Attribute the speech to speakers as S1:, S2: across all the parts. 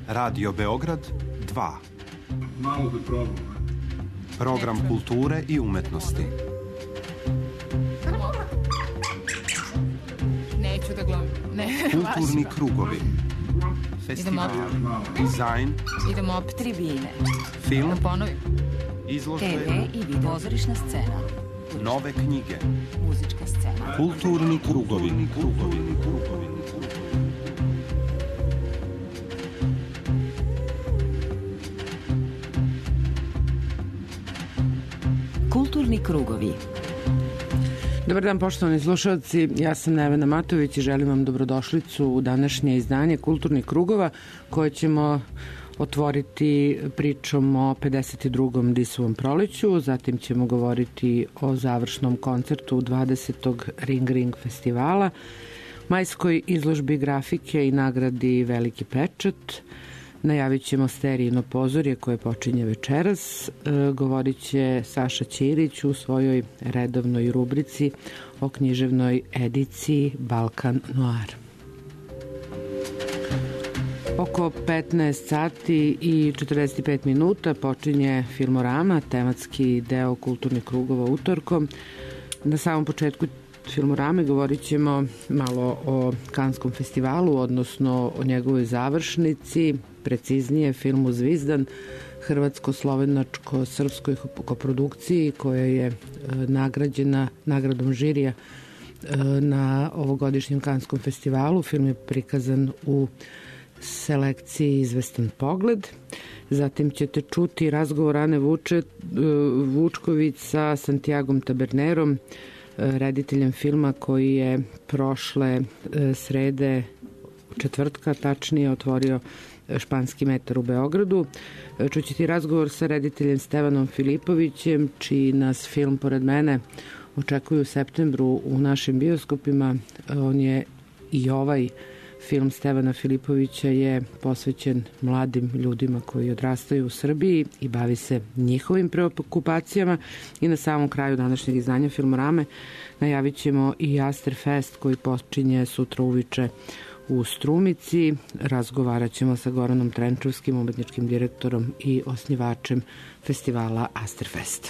S1: Radio Beograd 2.
S2: Malo da probam.
S1: Program kulture i umetnosti.
S3: Neću da gledam.
S1: Kulturni krugovi. Festival. Dizajn.
S4: Idemo opet tribine.
S1: Film.
S4: Da ponovim.
S1: Izložbe.
S4: TV i video. Pozorišna scena.
S1: Nove knjige.
S4: Muzička scena.
S1: Kulturni krugovi.
S4: Kulturni krugovi.
S5: Dobar dan, poštovani slušalci, ja sam Nevena Matović i želim vam dobrodošlicu u današnje izdanje Kulturnih krugova koje ćemo otvoriti pričom o 52. Disovom proleću, zatim ćemo govoriti o završnom koncertu 20. Ring Ring festivala, majskoj izložbi grafike i nagradi Veliki pečat. Najavit ćemo Sterijino pozorje koje počinje večeras. Govorit će Saša Ćirić u svojoj redovnoj rubrici o književnoj ediciji Balkan Noir. Oko 15 sati i 45 minuta počinje Filmorama, tematski deo kulturnih krugova utorkom. Na samom početku Filmorame govorit ćemo malo o Kanskom festivalu, odnosno o njegovoj završnici, preciznije filmu Zvizdan, hrvatsko-slovenačko-srpskoj koprodukciji koja je nagrađena nagradom žirija na ovogodišnjem Kanskom festivalu. Film je prikazan u selekciji Izvestan pogled. Zatim ćete čuti razgovor Ane Vučković sa Santiagom Tabernerom, rediteljem filma koji je prošle srede, četvrtka tačnije, otvorio Španski metar u Beogradu. Čućete razgovor sa rediteljem Stevanom Filipovićem, čiji nas film pored mene očekuju u septembru u našim bioskopima. On je i ovaj film Stevana Filipovića je posvećen mladim ljudima koji odrastaju u Srbiji i bavi se njihovim preokupacijama. I na samom kraju današnjeg izdanja Filmorame najavit ćemo i Asterfest koji počinje sutra uveče u Strumici. Razgovarat ćemo sa Goranom Trenčovskim, umetničkim direktorom i osnivačem festivala Asterfest.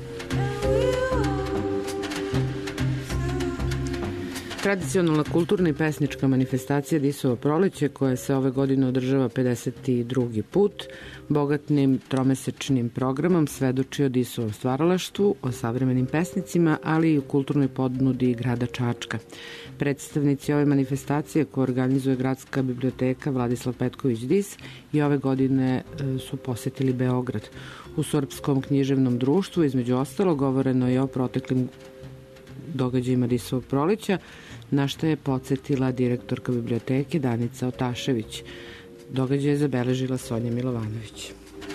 S5: Tradicionalna kulturna i pesnička manifestacija Disovo proleće koja se ove godine održava 52. put, bogatnim tromesečnim programom svedoči o Disovom stvaralaštvu, o savremenim pesnicima, ali i u kulturnoj podnudi grada Čačka. Predstavnici ove manifestacije koje organizuje Gradska biblioteka Vladislav Petković Dis i ove godine su posetili Beograd. U Srpskom književnom društvu između ostalo govoreno je o proteklim događajima Disovog proleća, na što je podsjetila direktorka biblioteke Danica Otašević. Događaj je zabeležila Sonja Milovanović.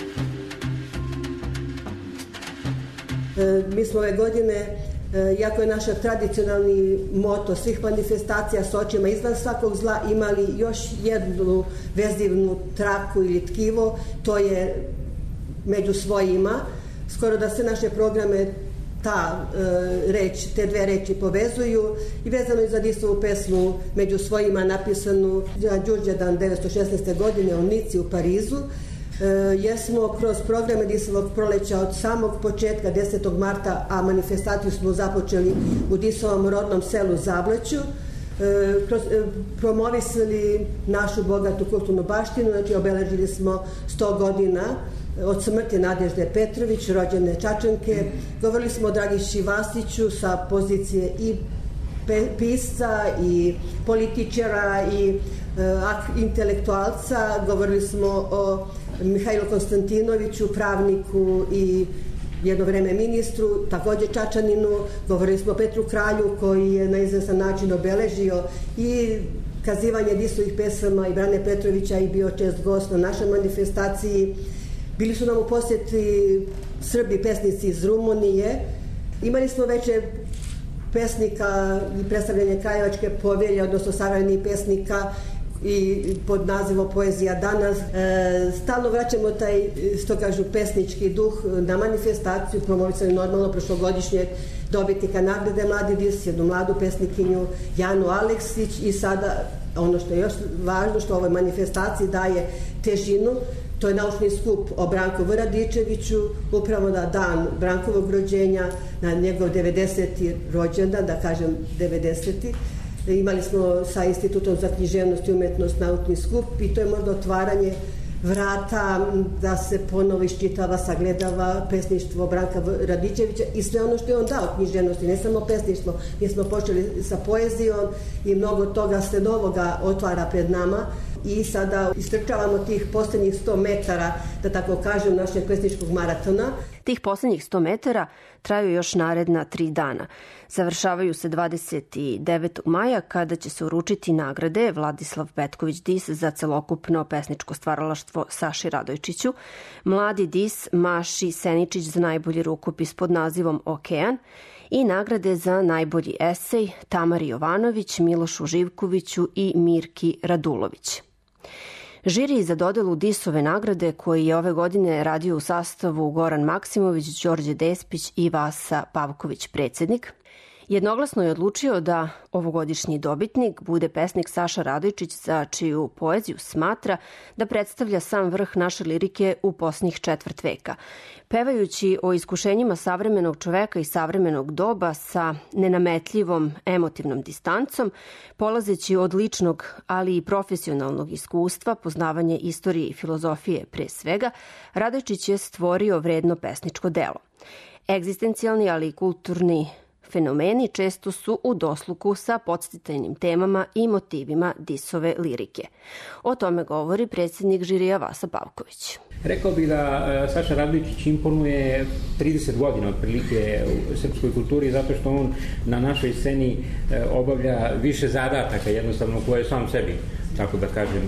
S6: Mi smo ove godine, jako je naš tradicionalni moto svih manifestacija s očima izvan svakog zla, imali još jednu vezivnu traku ili tkivo, to je među svojima. Skoro da se naše programe te dve reči povezuju i vezano je za Disovu pesmu Među svojima napisanu na Đurđevdan 1916. godine u Nici u Parizu. Jesmo kroz programe Disovog proleća od samog početka 10. marta, a manifestaciju smo započeli u Disovom rodnom selu Zableću, promovisali našu bogatu kulturnu baštinu, znači obeležili smo 100 godina od smrti Nadežde Petrović, rođene Čačanke. Govorili smo o Dragiši Vasiću sa pozicije i pisca i političara i intelektualca. Govorili smo o Mihajlu Konstantinoviću, pravniku i jedno vreme ministru, takođe Čačaninu. Govorili smo o Petru Kralju koji je na izvestan način obeležio i kazivanje Disovih pesama i Brane Petrovića i bio čest gost na našoj manifestaciji. Bili su nam u posjeti Srbi pesnici iz Rumunije. Imali smo veće pesnika i predstavljanje Krajevačke povelje, odnosno savremenih pesnika i pod nazivom Poezija danas. Stalno vraćamo taj, što kažu, pesnički duh na manifestaciju, promovisali normalno prošlogodišnjeg dobitnika nagrade Mladi Dis, jednu mladu pesnikinju Janu Aleksić i sada Ono što je još važno, što ovoj manifestaciji daje težinu, to je naučni skup o Branku V. Radičeviću, upravo na dan Brankovog rođenja, na njegov 90. rođendan, da kažem 90. Imali smo sa Institutom za književnost i umetnost naučni skup i to je možda otvaranje vrata da se ponovo iščitava, sagledava pesništvo Branka Radičevića i sve ono što je on dao književnosti, ne samo pesništvo. Mi smo počeli sa poezijom i mnogo toga se novoga otvara pred nama i sada istrčavamo tih poslednjih 100 metara, da tako kažem, našeg pesničkog maratona.
S3: Tih poslednjih 100 metara traju još naredna 3 dana. Završavaju se 29. maja kada će se uručiti nagrade Vladislav Petković Dis za celokupno pesničko stvaralaštvo Saši Radojčiću, Mladi Dis Maši Seničić za najbolji rukopis pod nazivom Okean i nagrade za najbolji esej Tamari Jovanović, Milošu Živkoviću i Mirki Radulović. Žiri za dodelu Disove nagrade, koji je ove godine radio u sastavu Goran Maksimović, Đorđe Despić i Vasa Pavković, predsednik, jednoglasno je odlučio da ovogodišnji dobitnik bude pesnik Saša Radojčić, za čiju poeziju smatra da predstavlja sam vrh naše lirike u posljednjih 4 veka. Pevajući o iskušenjima savremenog čoveka i savremenog doba sa nenametljivom emotivnom distancom, polazeći od ličnog, ali i profesionalnog iskustva, poznavanje istorije i filozofije pre svega, Radojčić je stvorio vredno pesničko delo. Egzistencijalni, ali i kulturni fenomeni često su u dosluku sa podsticajnim temama i motivima Disove lirike. O tome govori predsjednik žirija Vasa Pavković.
S7: Rekao bih da Saša Radojčić imponuje 30 godina otprilike u srpskoj kulturi, zato što on na našoj sceni obavlja više zadataka jednostavno koje je sam sebi, tako da kažem,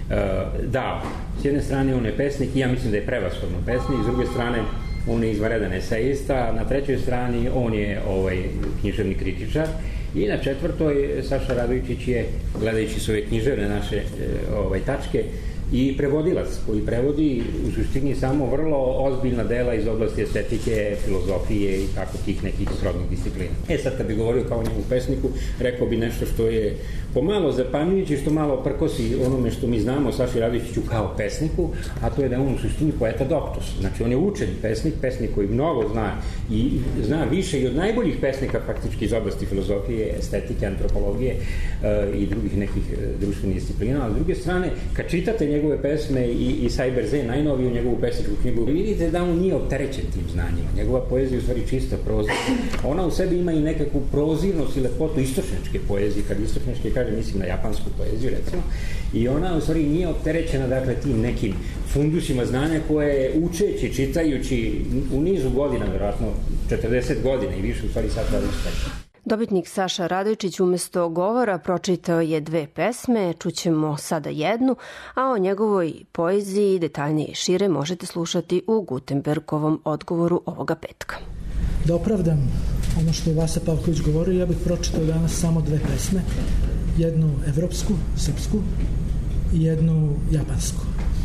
S7: dao. S jedne strane on je pesnik i ja mislim da je prevashodno pesnik, s druge strane on je izvanredan esejista, na trećoj strani on je književni kritičar i na četvrtoj Saša Radojčić je, gledajući s ove književne naše tačke, i prevodilac koji prevodi u suštini samo vrlo ozbiljna dela iz oblasti estetike, filozofije i tako tih nekih srodnih disciplina. Sad kad bi govorio kao njemu pesniku, rekao bi nešto što je pomalo zapanjujuće, što malo prkosi onome što mi znamo o Saši Radojčiću kao pesniku, a to je da je on u suštini poeta doktor. Znači on je učen pesnik koji mnogo zna i zna više i od najboljih pesnika faktički iz oblasti filozofije, estetike, antropologije i drugih nekih društvenih disciplina. A s druge strane, kad čitate njegove pesme i Sajberze, najnoviju njegovu pesničku knjigu, vidite da on nije opterećen tim znanjima. Njegova poezija je u stvari čista proza. Ona u sebi ima i nekakvu prozirnost i lepotu istočnjačke poezije. Kad istočnjačke kaže, mislim na japansku poeziju, recimo. I ona u stvari nije opterećena, dakle, tim nekim fundusima znanja koje učeći, čitajući u nizu godina, vjerojatno 40 godina i više, u stvari sad različite.
S3: Dobitnik Saša Radojčić umesto govora pročitao je 2 pesme, čućemo sada jednu, a o njegovoj poeziji detaljnije i šire možete slušati u Gutenbergovom odgovoru ovoga petka.
S8: Da opravdam ono što je Vasa Pavković govorio, ja bih pročitao danas samo 2 pesme, jednu evropsku, srpsku i jednu japansku,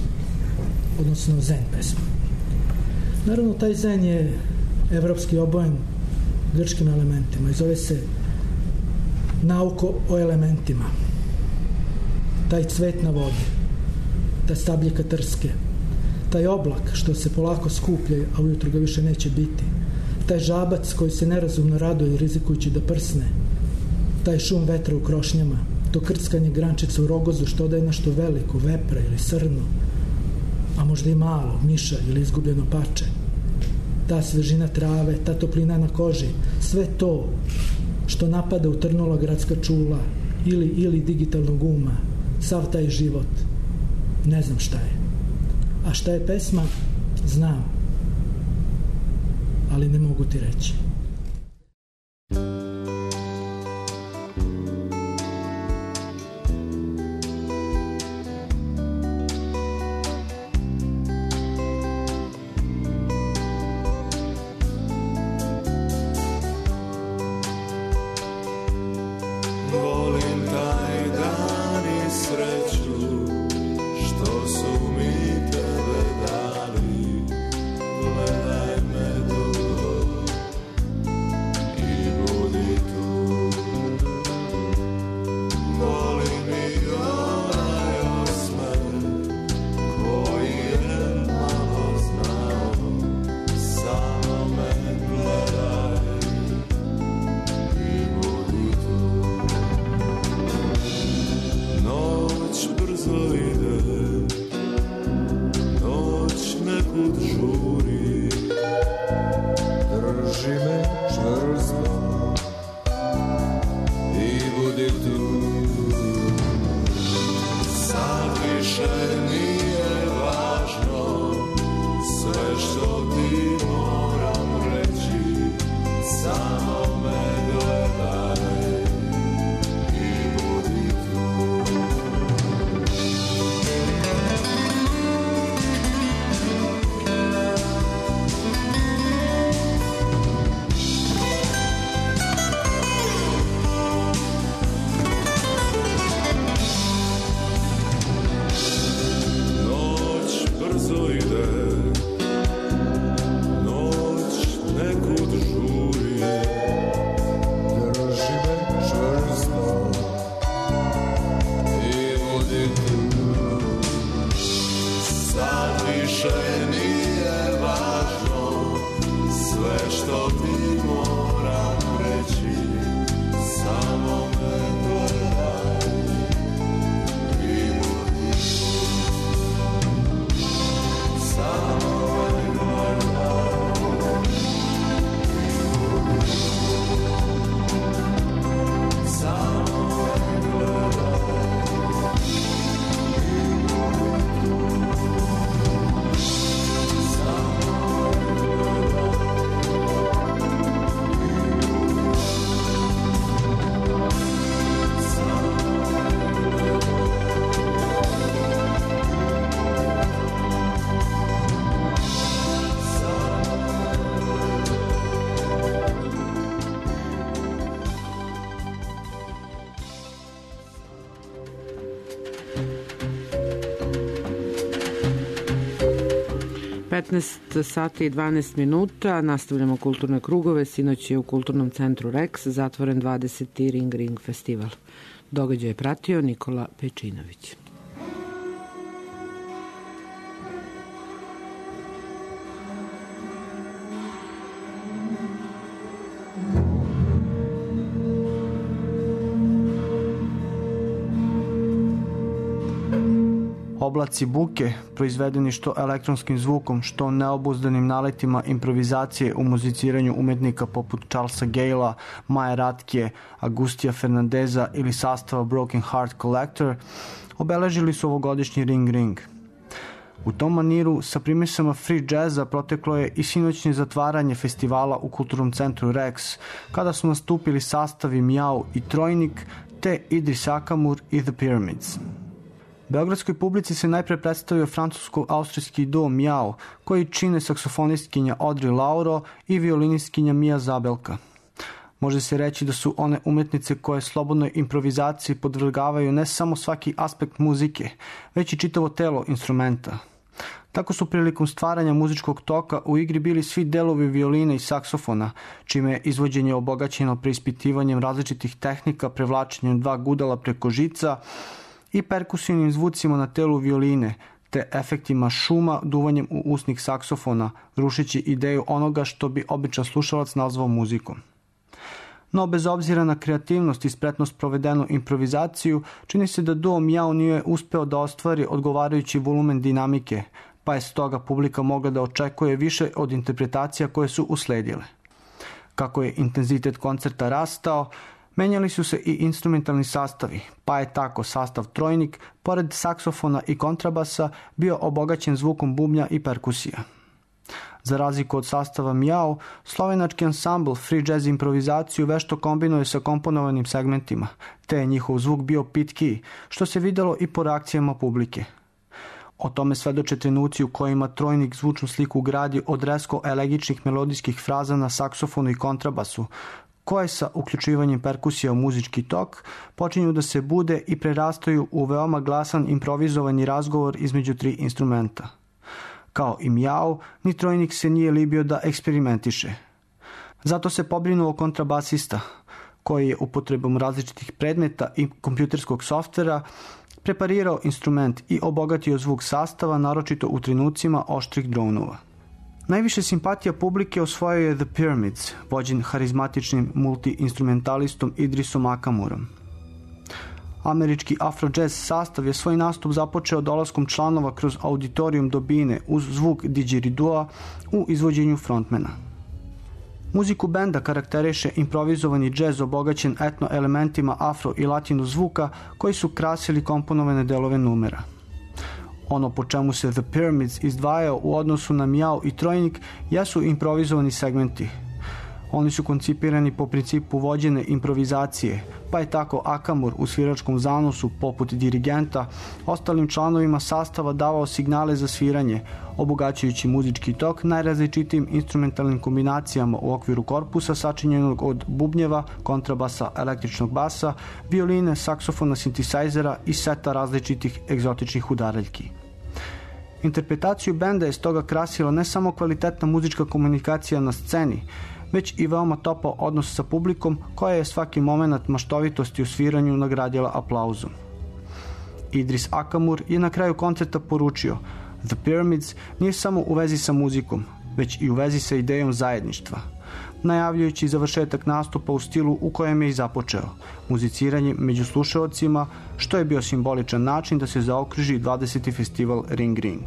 S8: odnosno zen pesmu. Naravno, taj zen je evropski obojen grčkim elementima i zove se Nauko o elementima. Taj cvet na vodi, ta stabljika trske, taj oblak što se polako skuplja, a ujutru ga više neće biti, taj žabac koji se nerazumno raduje rizikujući da prsne, taj šum vetra u krošnjama, to krckanje grančica u rogozu što odaje nešto veliko, vepra ili srno, a možda i malo, miša ili izgubljeno pače, ta svežina trave, ta toplina na koži, sve to što napada utrnula gradska čula ili digitalnog uma, sav taj život, ne znam šta je. A šta je pesma, znam, ali ne mogu ti reći.
S9: više nije važno, sve što ti moram reći, samo me gledaj i moj, samo me gledaj i moj, samo me gledaj i moj.
S5: Sati i 12 minuta, nastavljamo kulturne krugove. Sinoć je u Kulturnom centru Rex zatvoren 20. Ring Ring festival. Događaj je pratio Nikola Pejčinović.
S10: Oblaci buke, proizvedeni što elektronskim zvukom, što neobuzdanim naletima improvizacije u muziciranju umetnika poput Charlesa Gale'a, Maje Ratkije, Agustija Fernandeza ili sastava Broken Heart Collector, obeležili su ovogodišnji Ring Ring. U tom maniru sa primisama free jazza proteklo je i sinoćnje zatvaranje festivala u Kulturnom centru Rex, kada su nastupili sastavi Mijau i Trojnik, te Idris Akamur i The Pyramids. Beogradskoj publici se najpre predstavio francusko-austrijski duo Mijau, koji čine saksofonistkinja Audrey Lauro i violinistkinja Mija Zabelka. Može se reći da su one umetnice koje slobodnoj improvizaciji podvrgavaju ne samo svaki aspekt muzike, već i čitavo telo instrumenta. Tako su prilikom stvaranja muzičkog toka u igri bili svi delovi violine i saksofona, čime je izvođenje obogaćeno preispitivanjem različitih tehnika, prevlačenjem dva gudala preko žica i perkusivnim zvucima na telu violine, te efektima šuma duvanjem u usnik saksofona, rušeći ideju onoga što bi običan slušalac nazvao muzikom. No, bez obzira na kreativnost i spretnost provedenu improvizaciju, čini se da duo Mijau nije uspeo da ostvari odgovarajući volumen dinamike, pa je stoga publika mogla da očekuje više od interpretacija koje su usledile. Kako je intenzitet koncerta rastao, menjali su se i instrumentalni sastavi, pa je tako sastav Trojnik, pored saksofona i kontrabasa, bio obogaćen zvukom bubnja i perkusija. Za razliku od sastava Mijau, slovenački ansambl free jazz improvizaciju vešto kombinuje sa komponovanim segmentima, te je njihov zvuk bio pitkiji, što se videlo i po reakcijama publike. O tome svedoče trenuci u kojima Trojnik zvučnu sliku gradi od resko elegičnih melodijskih fraza na saksofonu i kontrabasu, koje sa uključivanjem perkusija u muzički tok počinju da se bude i prerastaju u veoma glasan improvizovani razgovor između tri instrumenta. Kao i Mijau, ni Trojnik se nije libio da eksperimentiše. Zato se pobrinuo kontrabasista, koji je upotrebom različitih predmeta i kompjuterskog softvera preparirao instrument i obogatio zvuk sastava, naročito u trenucima oštrih dronova. Najviše simpatija publike osvojio je The Pyramids, vođen harizmatičnim multi-instrumentalistom Idrisom Akamurom. Američki afro-jazz sastav je svoj nastup započeo dolaskom članova kroz auditorijum Dobine uz zvuk didgeridua u izvođenju frontmana. Muziku benda karakteriše improvizovani džez obogaćen etno elementima afro i latino zvuka koji su krasili komponovane delove numera. Ono po čemu se The Pyramids izdvajao u odnosu na Mijau i Trojnik jesu improvizovani segmenti. Oni su koncipirani po principu vođene improvizacije, pa je tako Akamur u sviračkom zanosu, poput dirigenta, ostalim članovima sastava davao signale za sviranje, obogaćujući muzički tok najrazličitijim instrumentalnim kombinacijama u okviru korpusa sačinjenog od bubnjeva, kontrabasa, električnog basa, violine, saksofona, sintisajzera i seta različitih egzotičnih udaraljki. Interpretaciju benda je stoga krasila ne samo kvalitetna muzička komunikacija na sceni, već i veoma topao odnos sa publikom koja je svaki moment maštovitosti u sviranju nagradila aplauzom. Idris Akamur je na kraju koncerta poručio: The Pyramids nije samo u vezi sa muzikom, već i u vezi sa idejom zajedništva, najavljujući završetak nastupa u stilu u kojem je i započeo, muziciranjem među slušaocima, što je bio simboličan način da se zaokruži 20. festival Ring Ring.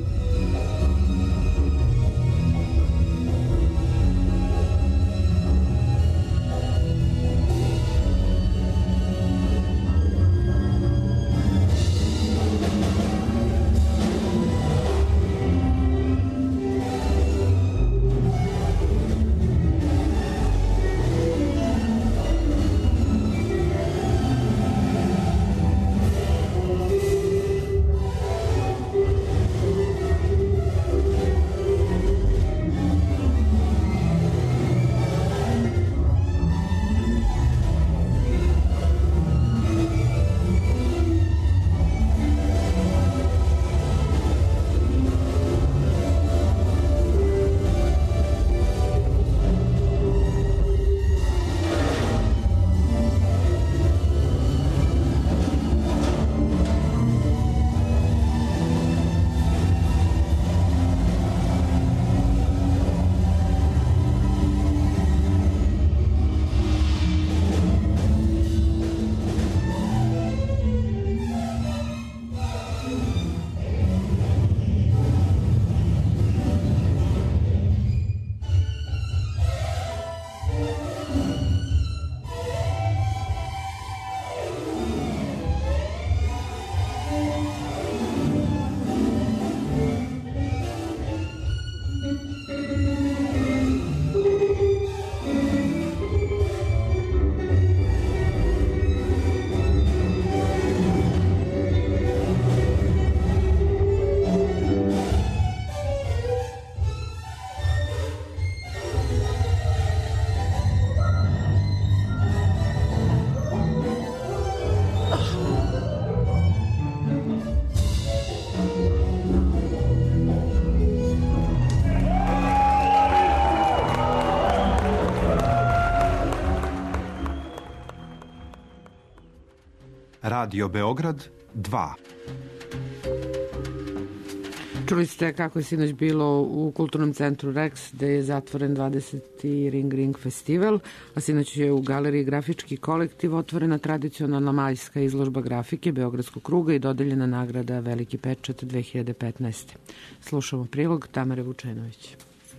S1: Radio Beograd 2.
S5: Čuli ste kako je sinoć bilo u Kulturnom centru Rex, gde je zatvoren 20. Ring Ring festival, a sinoć je u Galeriji Grafički kolektiv otvorena tradicionalna majska izložba grafike Beogradskog kruga i dodeljena nagrada Veliki pečat 2015. Slušamo prilog Tamare Vučenović.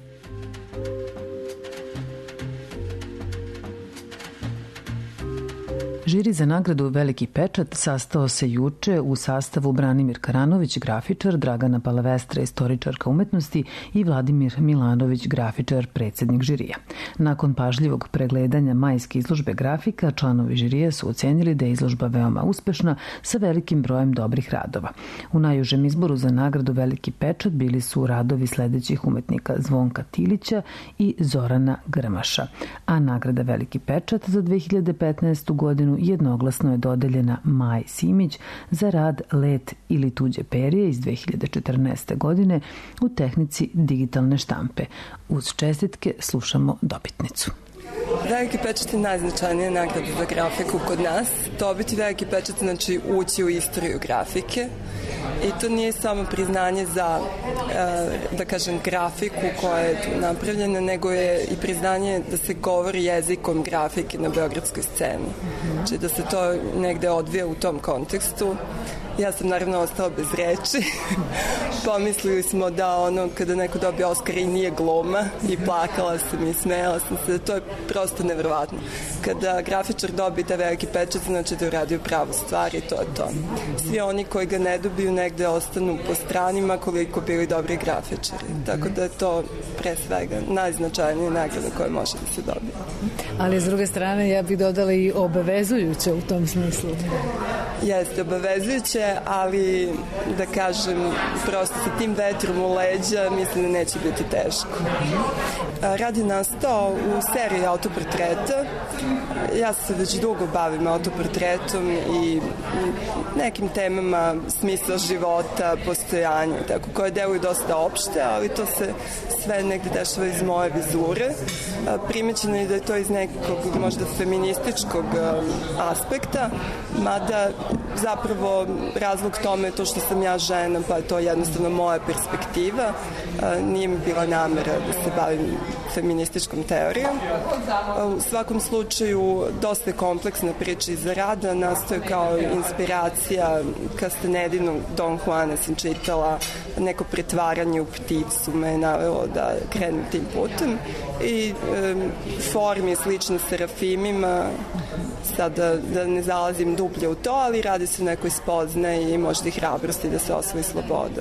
S11: Žiri za nagradu Veliki pečat sastao se juče u sastavu Branimir Karanović, grafičar, Dragana Palavestra, istoričarka umetnosti i Vladimir Milanović, grafičar, predsednik žirija. Nakon pažljivog pregledanja majske izložbe grafika, članovi žirija su ocenili da je izložba veoma uspešna sa velikim brojem dobrih radova. U najužem izboru za nagradu Veliki pečat bili su radovi sledećih umetnika Zvonka Tilića i Zorana Grmaša, a nagrada Veliki pečat za 2015. godinu jednoglasno je dodeljena Maji Simić za rad Let ili tuđe perje iz 2014. godine u tehnici digitalne štampe. Uz čestitke slušamo dobitnicu.
S12: Veliki pečat je najznačajnija nagrada za grafiku kod nas. Dobiti veliki pečat znači ući u istoriju grafike i to nije samo priznanje za, da kažem, grafiku koja je napravljena, nego je i priznanje da se govori jezikom grafike na beogradskoj sceni. Znači da se to negde odvija u tom kontekstu. Ja sam naravno ostala bez reči. Pomislili smo da ono kada neko dobije Oskar i nije gluma i plakala sam i smejala sam se. To je prosto nevjerovatno. Kada grafičar dobije taj veliki pečat, znači da je uradio pravu stvar i to je to. Svi oni koji ga ne dobiju negde ostanu po stranima koliko bili dobri grafičari. Tako da je to pre svega najznačajnija nagrada koja može da se dobije.
S13: Ali s druge strane ja bih dodala i obavezujuće u tom smislu.
S12: Jeste obavezujuće, ali da kažem prosto sa tim vetrom u leđa mislim da neće biti teško. Rad je nastao u seriji autoportreta. Ja se već dugo bavim autoportretom i nekim temama smisla života, postojanja, tako, koje deluju dosta opšte, ali to se sve negde dešava iz moje vizure. Primećeno je da je to iz nekog možda feminističkog aspekta, mada zapravo razlog tome je to što sam ja žena, pa je to jednostavno moja perspektiva. Nije mi bila namera da se bavim feminističkom teorijom. U svakom slučaju, dosta je kompleksna priča iza rada, nastoje kao inspiracija Castanedinog Don Juana sam čitala, neko pretvaranje u pticu me je navelo da krenem tim putem i form je slična Serafimima, sad da ne zalazim dublje u to, ali radi se o nekoj spoznaji i možda i hrabrosti da se osvoji sloboda.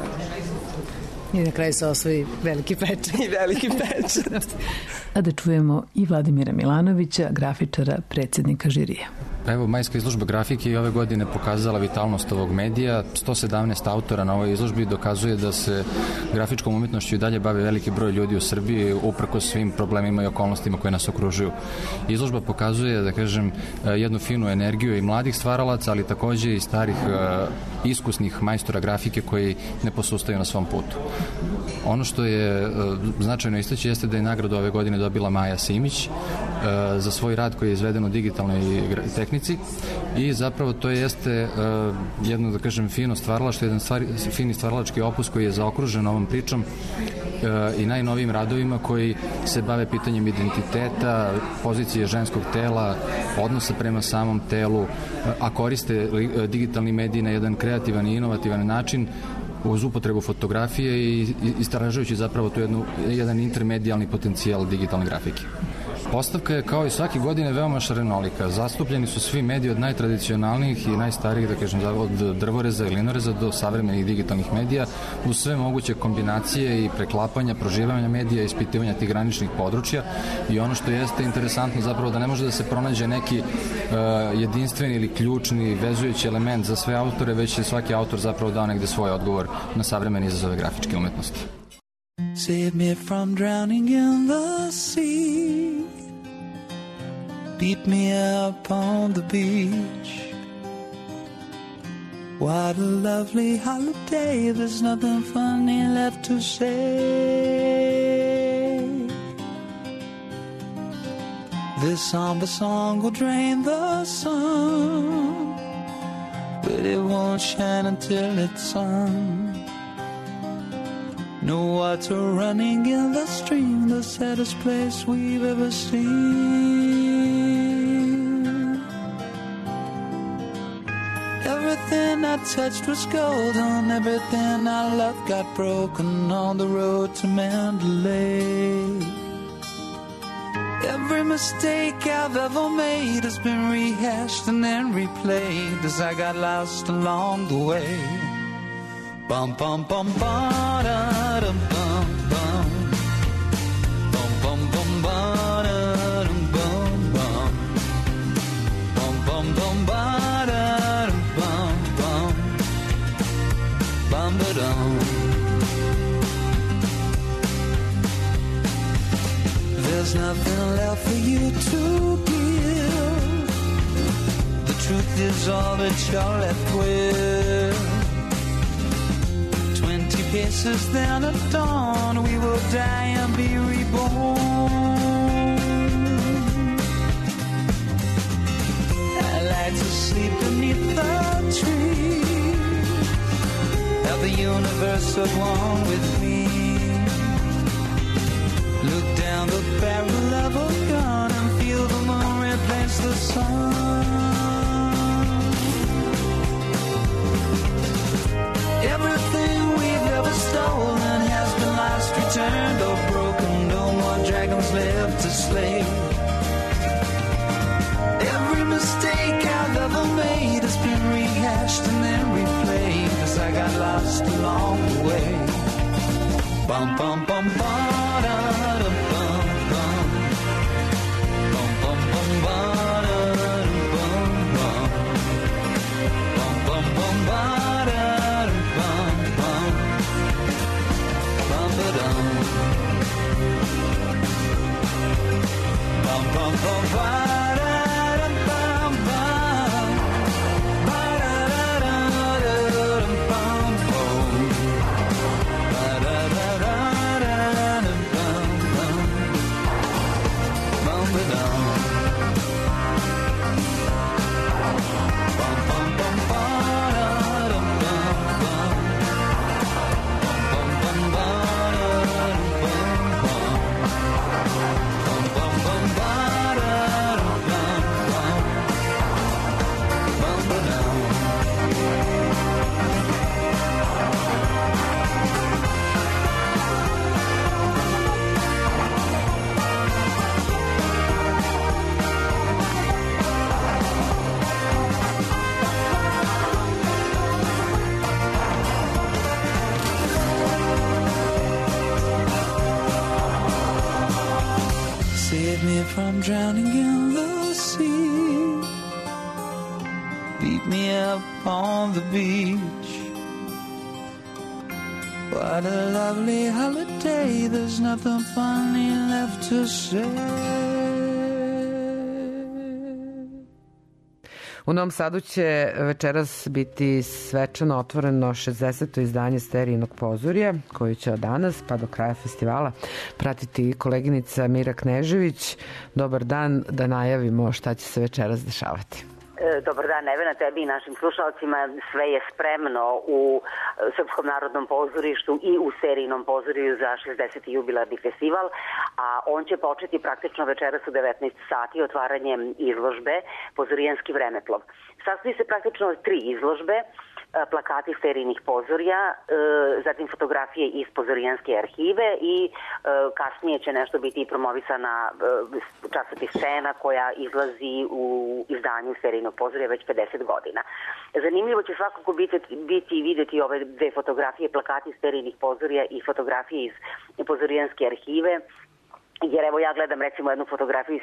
S13: I na kraju se osvoji veliki pečat.
S12: I veliki pečat.
S11: A da čujemo i Vladimira Milanovića, grafičara, predsjednika žirija.
S14: Evo, majska izložba grafike i ove godine pokazala vitalnost ovog medija. 117 autora na ovoj izložbi dokazuje da se grafičkom umetnošću i dalje bave veliki broj ljudi u Srbiji uprkos svim problemima i okolnostima koje nas okružuju. Izložba pokazuje, da kažem, jednu finu energiju i mladih stvaralaca, ali takođe i starih iskusnih majstora grafike koji ne posustaju na svom putu. Ono što je značajno istaći jeste da je nagradu ove godine dobila Maja Simić za svoj rad koji je izveden u digitalnoj tehnici i zapravo to jeste jedno, da kažem, fino stvaralaštvo, jedan fini stvaralački opus koji je zaokružen ovom pričom i najnovijim radovima koji se bave pitanjem identiteta, pozicije ženskog tela, odnosa prema samom telu, a koriste digitalni mediji na jedan kreativan i inovativan način uz upotrebu fotografije i istražujući zapravo tu jedan intermedijalni potencijal digitalne grafike. Postavka je kao i svake godine veoma šarenolika. Zastupljeni su svi mediji od najtradicionalnijih i najstarijih, da kažem, od drvoreza i linoreza do savremenih digitalnih medija, uz sve moguće kombinacije i preklapanja, proživanja medija, ispitivanja tih graničnih područja. I ono što jeste interesantno zapravo da ne može da se pronađe neki jedinstveni ili ključni vezujući element za sve autore, već je svaki autor zapravo dao negde svoj odgovor na savremene izazove grafičke umetnosti.
S9: Save me from drowning in the sea. Beat me up on the beach. What a lovely holiday. There's nothing funny left to say. This somber song will drain the sun, but it won't shine until it's sung. No water running in the stream, the saddest place we've ever seen. Everything I touched was golden, everything I loved got broken on the road to Mandalay. Every mistake I've ever made has been rehashed and then replayed as I got lost along the way. Bum bum bum ba da dum bum bum bum bum bum ba da dum bum bum bum bum bum ba da dum bum bum bum ba dum. There's nothing left for you to give. The truth is all that you're left with. 20 paces then at dawn, we will die and be reborn. I like to sleep beneath the trees, have the universe at one with me. Look down the barrel of a gun and feel the moon replace the sun. Everything we've ever stolen has been lost, returned, or broken. No more dragons left to slay. Every mistake I've ever made has been rehashed and then replayed as I got lost along the way. Bum bum bum ba da dum bum bum bum bum bum ba da dum bum bum bum bum bum ba da dum bum bum bum ba dum bum bum bum ba da dum bum bum ba da da da dum bum bum ba da da da da dum bum bum bum ba dum bum bum bum ba me from drowning in the sea. Meet me up on the beach. What a lovely holiday, there's nothing funny left to say.
S5: U Novom Sadu će večeras biti svečano otvoreno 60. izdanje Sterijinog pozorja, koji će od danas pa do kraja festivala pratiti koleginica Mira Knežević. Dobar dan, da najavimo šta će se večeras dešavati.
S15: Dobar dan, Nevena, tebi i našim slušalcima. Sve je spremno u Srpskom narodnom pozorištu i u Sterijinom pozorju za 60. jubilarni festival, a on će početi praktično večeras u 19 sati otvaranjem izložbe Pozorijanski vremeplov. Sastoji se praktično od 3 izložbe, plakati Sterijinih pozorja, zatim fotografije iz Pozorijanske arhive i kasnije će nešto biti i promovisana časopis Scena koja izlazi u izdanju Sterijinog pozorja već 50 godina. Zanimljivo će svakako biti videti ove 2 fotografije, plakati Sterijinih pozorja i fotografije iz Pozorijanske arhive. Jer evo ja gledam recimo jednu fotografiju iz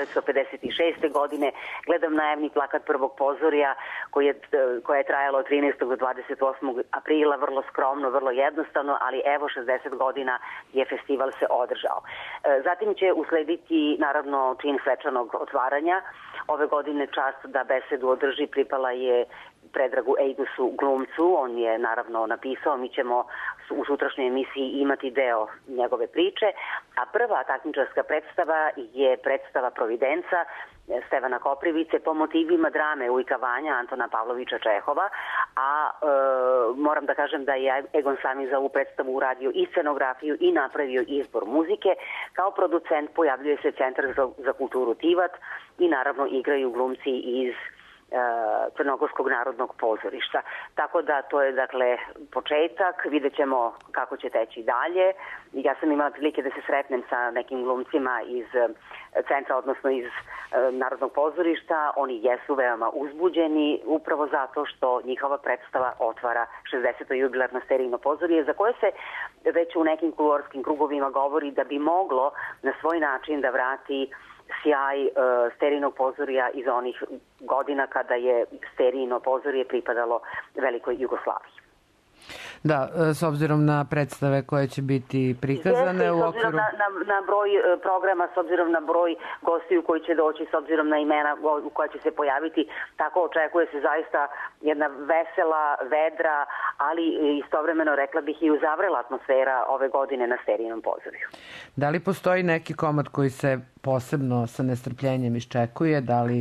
S15: 1956. godine, gledam najavni plakat prvog pozorja koja je trajala od 13. do 28. aprila, vrlo skromno, vrlo jednostavno, ali evo 60 godina je festival se održao. Zatim će uslediti naravno čin svečanog otvaranja. Ove godine čast da besedu održi pripala je Predragu Ejdusu, glumcu, on je naravno napisao, mi ćemo u sutrašnjoj emisiji imati deo njegove priče, a prva takmičarska predstava je predstava Providenca Stevana Koprivice po motivima drame Ujkavanja Antona Pavlovića Čehova, a moram da kažem da je Egon Sami za ovu predstavu uradio i scenografiju i napravio izbor muzike. Kao producent pojavljuje se Centar za kulturu Tivat i naravno igraju glumci iz Crnogorskog narodnog pozorišta. Tako da to je dakle početak, vidjet ćemo kako će teći dalje. Ja sam imala prilike da se sretnem sa nekim glumcima iz centra, odnosno iz Narodnog pozorišta. Oni jesu veoma uzbuđeni upravo zato što njihova predstava otvara 60. jubilarno Sterijino pozorje, za koje se već u nekim kuloarskim krugovima govori da bi moglo na svoj način da vrati sjaj Sterijinog pozorja iz onih godina kada je Sterijino pozorje pripadalo Velikoj Jugoslaviji.
S5: Da, s obzirom na predstave koje će biti prikazane u okviru... S obzirom
S15: na broj programa, s obzirom na broj gostiju koji će doći, s obzirom na imena koja će se pojaviti, tako očekuje se zaista jedna vesela, vedra, ali istovremeno rekla bih i uzavrela atmosfera ove godine na Sterijinom pozorju.
S5: Da li postoji neki komad koji se posebno sa nestrpljenjem iščekuje?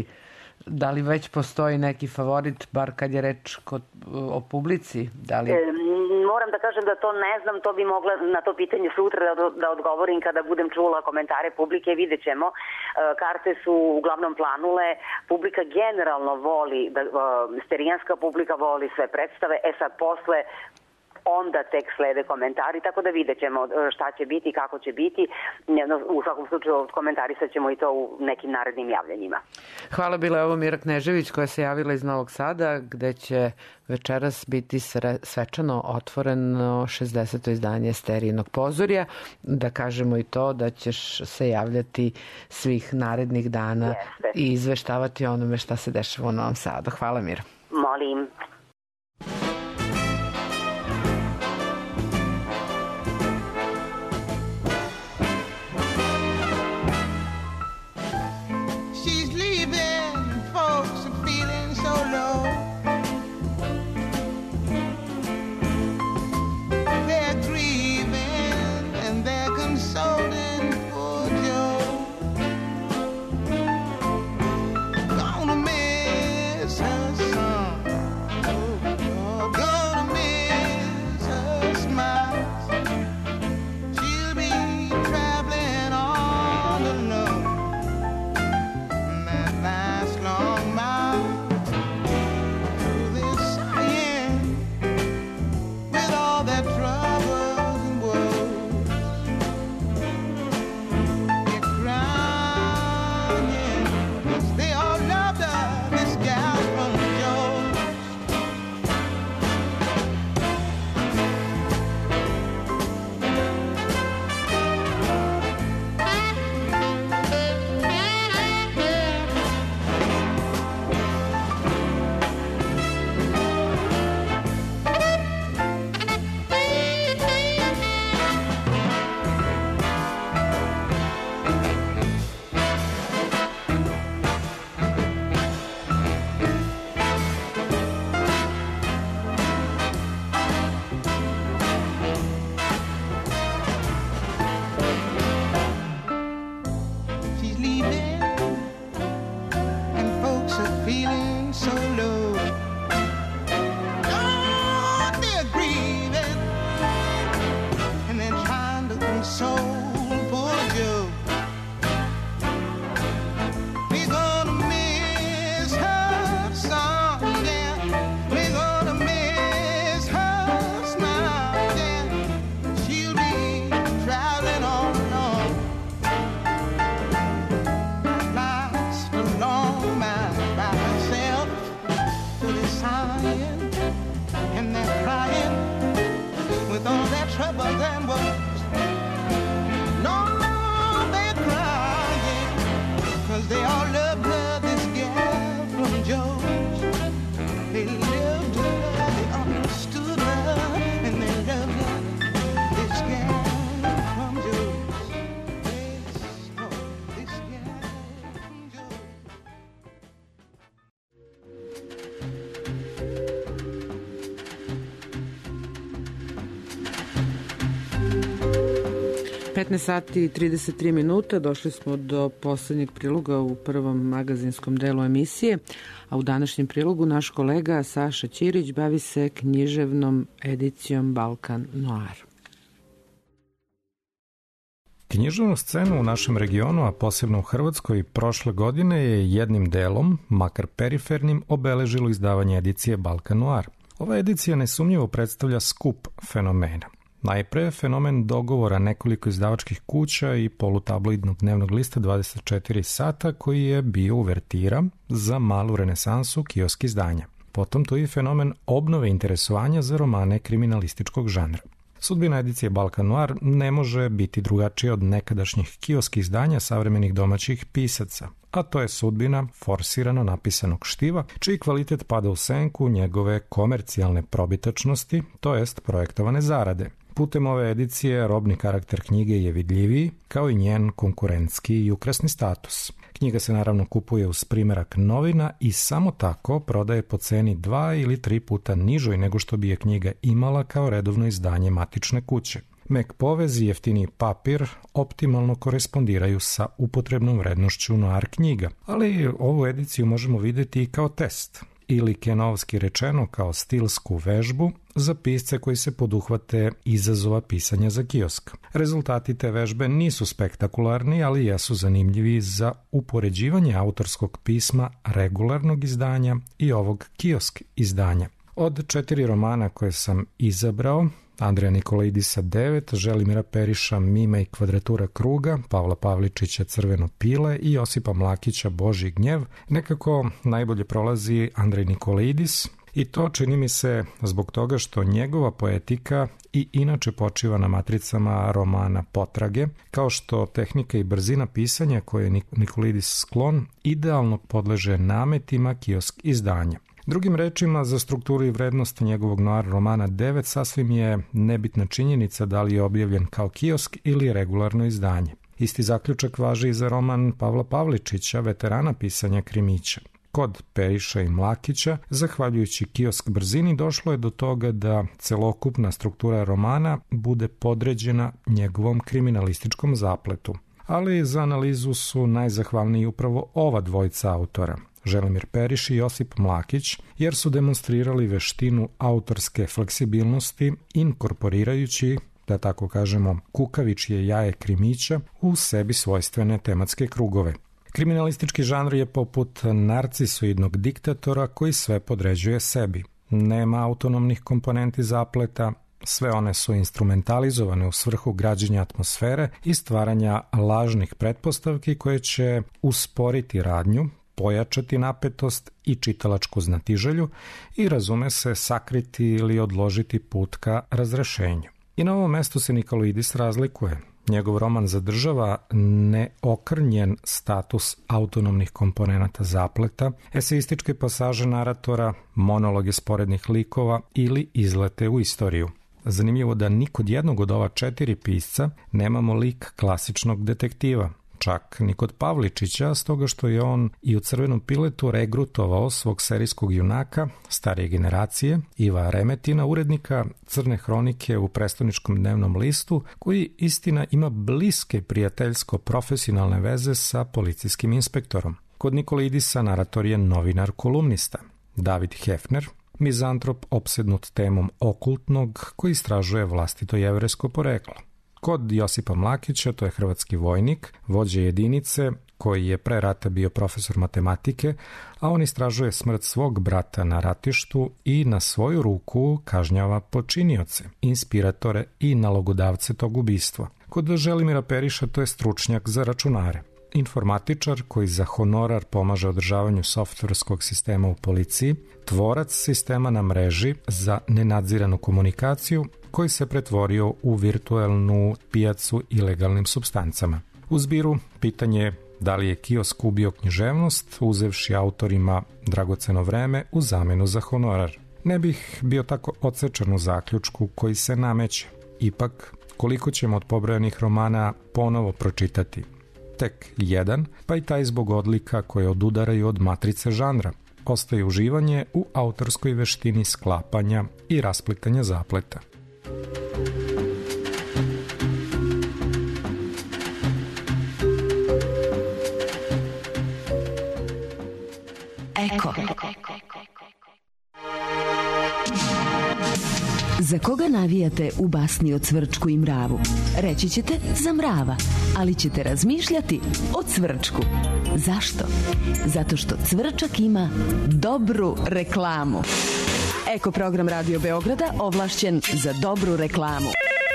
S5: Da li već postoji neki favorit, bar kad je reč o publici?
S15: Moram da kažem da to ne znam, to bi mogla na to pitanje sutra da odgovorim kada budem čula komentare publike, vidjet ćemo. Karte su uglavnom planule, publika generalno voli, sterijanska publika voli sve predstave, sad posle onda tek slede komentari, tako da vidjet ćemo šta će biti, kako će biti. U svakom slučaju komentarisat ćemo i to u nekim narednim javljanjima.
S5: Hvala, bila je ovo Mira Knežević koja se javila iz Novog Sada, gde će večeras biti svečano otvoreno 60. izdanje Sterijinog pozorja. Da kažemo i to da ćeš se javljati svih narednih dana i izveštavati onome šta se dešava u Novom Sadu. Hvala, Mira.
S15: Molim.
S5: 15 sati i 33 minuta, došli smo do poslednjeg priloga u prvom magazinskom delu emisije, a u današnjem prilogu naš kolega Saša Ćirić bavi se književnom edicijom Balkan Noir.
S16: Književnu scenu u našem regionu, a posebno u Hrvatskoj, prošle godine je jednim delom, makar perifernim, obeležilo izdavanje edicije Balkan Noir. Ova edicija nesumnjivo predstavlja skup fenomena. Najpre fenomen dogovora nekoliko izdavačkih kuća i polutabloidnog dnevnog lista 24 sata koji je bio uvertira za malu renesansu kiosk izdanja. Potom tu je fenomen obnove interesovanja za romane kriminalističkog žanra. Sudbina edicije Balkan Noir ne može biti drugačija od nekadašnjih kiosk izdanja savremenih domaćih pisaca, a to je sudbina forsirano napisanog štiva, čiji kvalitet pada u senku njegove komercijalne probitačnosti, to jest projektovane zarade. Putem ove edicije robni karakter knjige je vidljiviji, kao i njen konkurentski i ukrasni status. Knjiga se naravno kupuje uz primerak novina i samo tako prodaje po ceni 2 ili 3 puta nižoj nego što bi je knjiga imala kao redovno izdanje matične kuće. Mek povez i jeftiniji papir optimalno korespondiraju sa upotrebnom vrednošću noir knjiga, ali ovu ediciju možemo videti i kao test, ili kenovski rečeno kao stilsku vežbu za pisce koji se poduhvate izazova pisanja za kiosk. Rezultati te vežbe nisu spektakularni, ali jesu zanimljivi za upoređivanje autorskog pisma regularnog izdanja i ovog kiosk izdanja. Od 4 romana koje sam izabrao, Andreja Nikolaidisa 9, Želimira Periša Mime i kvadratura kruga, Pavla Pavličića Crveno pile i Josipa Mlakića Božji gnjev, nekako najbolje prolazi Andrej Nikolaidis, i to čini mi se zbog toga što njegova poetika i inače počiva na matricama romana potrage, kao što tehnika i brzina pisanja koje je Nikolaidis sklon idealno podleže nametima kiosk izdanja. Drugim rečima, za strukturu i vrednost njegovog noir romana 9 sasvim je nebitna činjenica da li je objavljen kao kiosk ili regularno izdanje. Isti zaključak važi i za roman Pavla Pavličića, veterana pisanja krimića. Kod Periša i Mlakića, zahvaljujući kiosk brzini, došlo je do toga da celokupna struktura romana bude podređena njegovom kriminalističkom zapletu. Ali za analizu su najzahvalniji upravo ova dvojica autora, Želimir Periš i Josip Mlakić, jer su demonstrirali veštinu autorske fleksibilnosti inkorporirajući, da tako kažemo, kukavičje jaje krimića u sebi svojstvene tematske krugove. Kriminalistički žanr je poput narcisoidnog diktatora koji sve podređuje sebi. Nema autonomnih komponenti zapleta, sve one su instrumentalizovane u svrhu građenja atmosfere i stvaranja lažnih pretpostavki koje će usporiti radnju, pojačati napetost i čitalačku znatiželju i, razume se, sakriti ili odložiti put ka razrešenju. I na ovom mestu se Nikolaidis razlikuje. Njegov roman zadržava neokrnjen status autonomnih komponenata zapleta, eseističke pasaže naratora, monologe sporednih likova ili izlete u istoriju. Zanimljivo da ni kod jednog od ova 4 pisca nemamo lik klasičnog detektiva. Čak ni kod Pavličića, stoga što je on i u Crvenom piletu regrutovao svog serijskog junaka, starije generacije, Iva Remetina, urednika Crne hronike u prestoničkom dnevnom listu, koji istina ima bliske prijateljsko-profesionalne veze sa policijskim inspektorom. Kod Nikolaidisa narator je novinar-kolumnista, David Hefner, mizantrop opsednut temom okultnog koji istražuje vlastito jevrejsko poreklo. Kod Josipa Mlakića to je hrvatski vojnik, vođa jedinice koji je pre rata bio profesor matematike, a on istražuje smrt svog brata na ratištu i na svoju ruku kažnjava počinioce, inspiratore i nalogodavce tog ubistva. Kod Želimira Periša to je stručnjak za računare, informatičar koji za honorar pomaže održavanju softverskog sistema u policiji, tvorac sistema na mreži za nenadziranu komunikaciju koji se pretvorio u virtuelnu pijacu ilegalnim supstancama. U zbiru pitanje je da li je kiosk ubio književnost, uzevši autorima dragoceno vreme u zamenu za honorar. Ne bih bio tako odsečan u zaključku koji se nameće. Ipak, koliko ćemo od pobrojanih romana ponovo pročitati? Tek jedan, pa i taj zbog odlika koje odudaraju od matrice žanra. Ostaje uživanje u autorskoj veštini sklapanja i rasplitanja zapleta.
S17: Za koga navijate u basni o Cvrčku i mravu? Reći ćete za mrava, ali ćete razmišljati o Cvrčku. Zašto? Zato što Cvrčak ima dobru reklamu. Eko program Radio Beograda ovlašćen za dobru reklamu.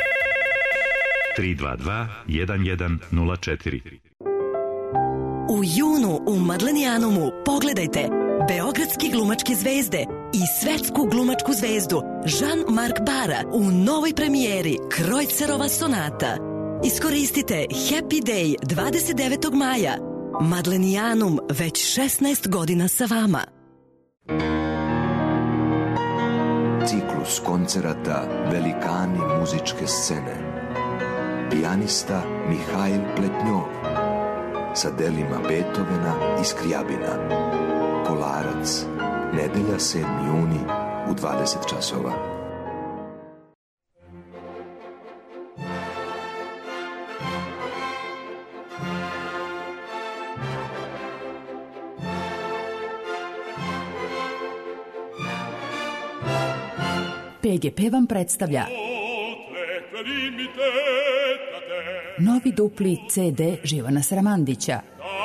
S18: 322 1104.
S19: U junu u Madlenijanumu pogledajte beogradske glumačke zvezde i svetsku glumačku zvezdu Jean-Marc Bara u novoj premijeri Krojcerova sonata. Iskoristite Happy Day 29. maja. Madlenijanum već 16 godina sa vama.
S20: Ciklus koncerata Velikani muzičke scene. Pijanista Mihajl Pletnjov sa delima Beethovena i Skrijabina. Kolarac, nedelja 7. juni u 20 časova.
S4: PGP vam predstavlja novi dupli CD Živana Sramandića.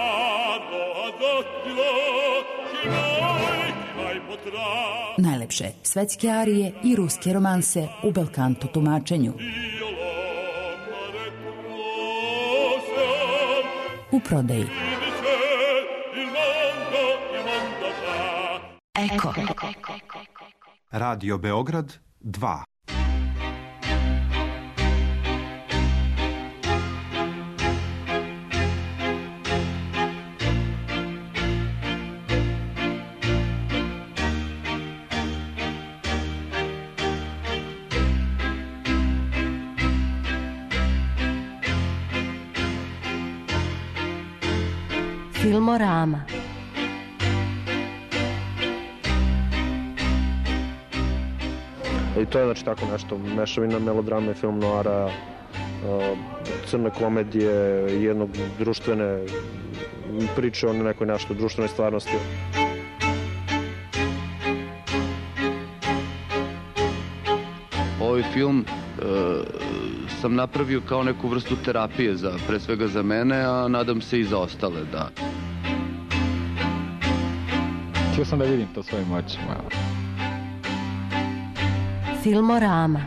S4: Najlepše svetske arije i ruske romanse u belkanto tumačenju. U prodaji.
S17: Eko.
S1: Radio Beograd 2.
S17: Filmorama.
S21: I to je znači tako nešto, mešavina melodrame, film noara, crne komedije, jednog društvene priče o nekoj nešto društvenoj stvarnosti.
S22: Ovaj film sam napravio kao neku vrstu terapije, pre svega za mene, a nadam se i za ostale, da.
S23: Htio sam da vidim to svojim očima.
S17: Filmorama.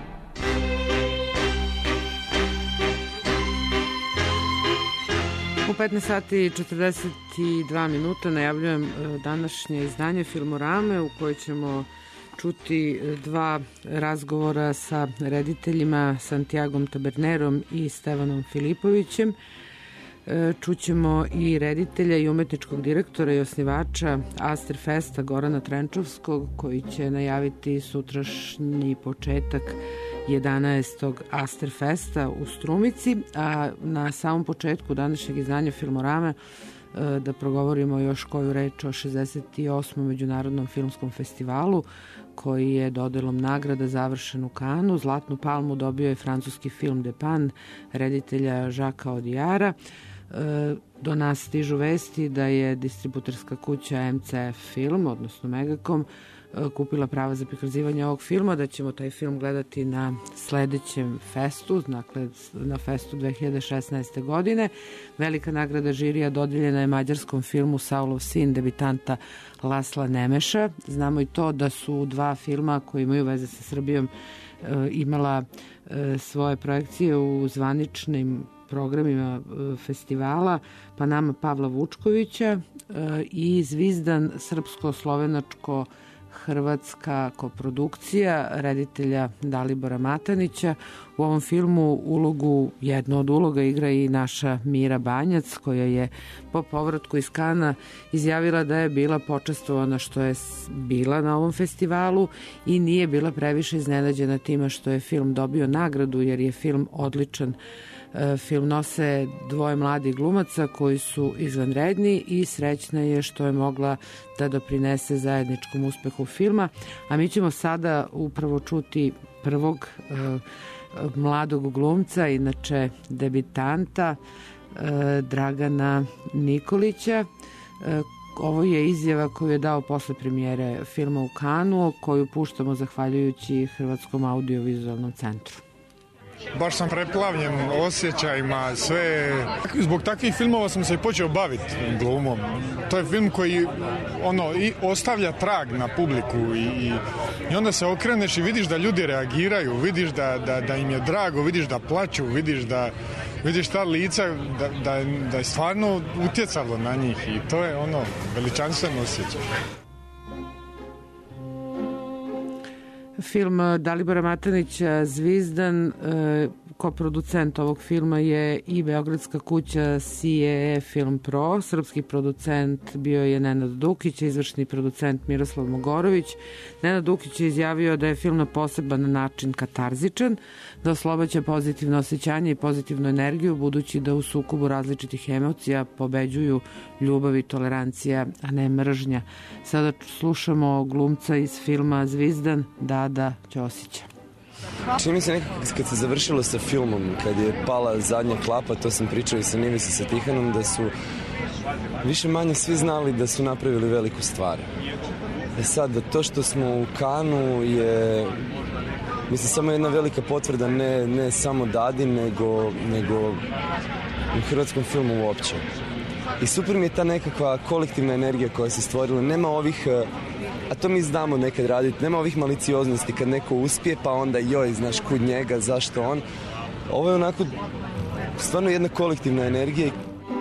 S5: U 15 sati i 42 minuta najavljujem današnje izdanje Filmorame u kojoj ćemo čuti dva razgovora sa rediteljima Santiagom Tabernerom i Stevanom Filipovićem. Čućemo i reditelja i umetničkog direktora i osnivača Asterfesta Gorana Trenčovskog, koji će najaviti sutrašnji početak 11. Asterfesta u Strumici, a na samom početku današnjeg izdanja Filmorame da progovorimo još koju reč o 68. Međunarodnom filmskom festivalu, koji je dodelom nagrada završen u Kanu. Zlatnu palmu dobio je francuski film De Pan, reditelja Žaka Odijara. Do nas stižu vesti da je distributerska kuća MCF Film, odnosno Megacom, kupila prava za prikazivanje ovog filma, da ćemo taj film gledati na sledećem festu, dakle na festu 2016. godine. Velika nagrada žirija dodeljena je mađarskom filmu Saulov sin, debitanta Lasla Nemeša. Znamo i to da su dva filma koji imaju veze sa Srbijom imala svoje projekcije u zvaničnim programima festivala Panama Pavla Vučkovića i Zvizdan srpsko-slovenačko-hrvatska koprodukcija reditelja Dalibora Matanića. U ovom filmu jednu od uloga igra i naša Mira Banjac, koja je po povratku iz Kana izjavila da je bila počastvovana što je bila na ovom festivalu i nije bila previše iznenađena time što je film dobio nagradu, jer je film odličan. Film nose dvoje mladih glumaca koji su izvanredni i srećna je što je mogla da doprinese zajedničkom uspehu filma. A mi ćemo sada upravo čuti prvog mladog glumca, inače debitanta, Dragana Nikolića, Ovo je izjava koju je dao posle premijere filma u Kanu, koju puštamo zahvaljujući Hrvatskom audiovizualnom centru.
S2: Baš sam preplavljen osjećajima, sve. Zbog takvih filmova sam se i počeo baviti glumom. To je film koji i ostavlja trag na publiku i onda se okreneš i vidiš da ljudi reagiraju, vidiš da im je drago, vidiš da plaću, vidiš ta lica da je stvarno utjecalo na njih i to je veličanstven osjećaj.
S5: Film Dalibora Matanića Zvizdan, koproducent ovog filma je i Beogradska kuća CEE Film Pro. Srpski producent bio je Nenad Dukić, izvršni producent Miroslav Mogorović. Nenad Dukić je izjavio da je film na poseban način katarzičan, da oslobađa pozitivno osjećanje i pozitivnu energiju, budući da u sukobu različitih emocija pobeđuju ljubav i tolerancija, a ne mržnja. Sada slušamo glumca iz filma Zvizdan, Dada Ćosića.
S6: Čini mi se nekako kad se završilo sa filmom, kad je pala zadnja klapa, to sam pričao i sa Nivis i sa Tihanom, da su više manje svi znali da su napravili veliku stvar. Sad, to što smo u Kanu je, mislim, samo jedna velika potvrda, ne samo Dadi, nego u hrvatskom filmu uopće. I super mi je ta nekakva kolektivna energija koja se stvorila. Nema ovih, a to mi znamo nekad raditi, nema ovih malicioznosti kad neko uspije pa onda joj, znaš, kud njega, zašto on. Ovo je onako stvarno jedna kolektivna energija.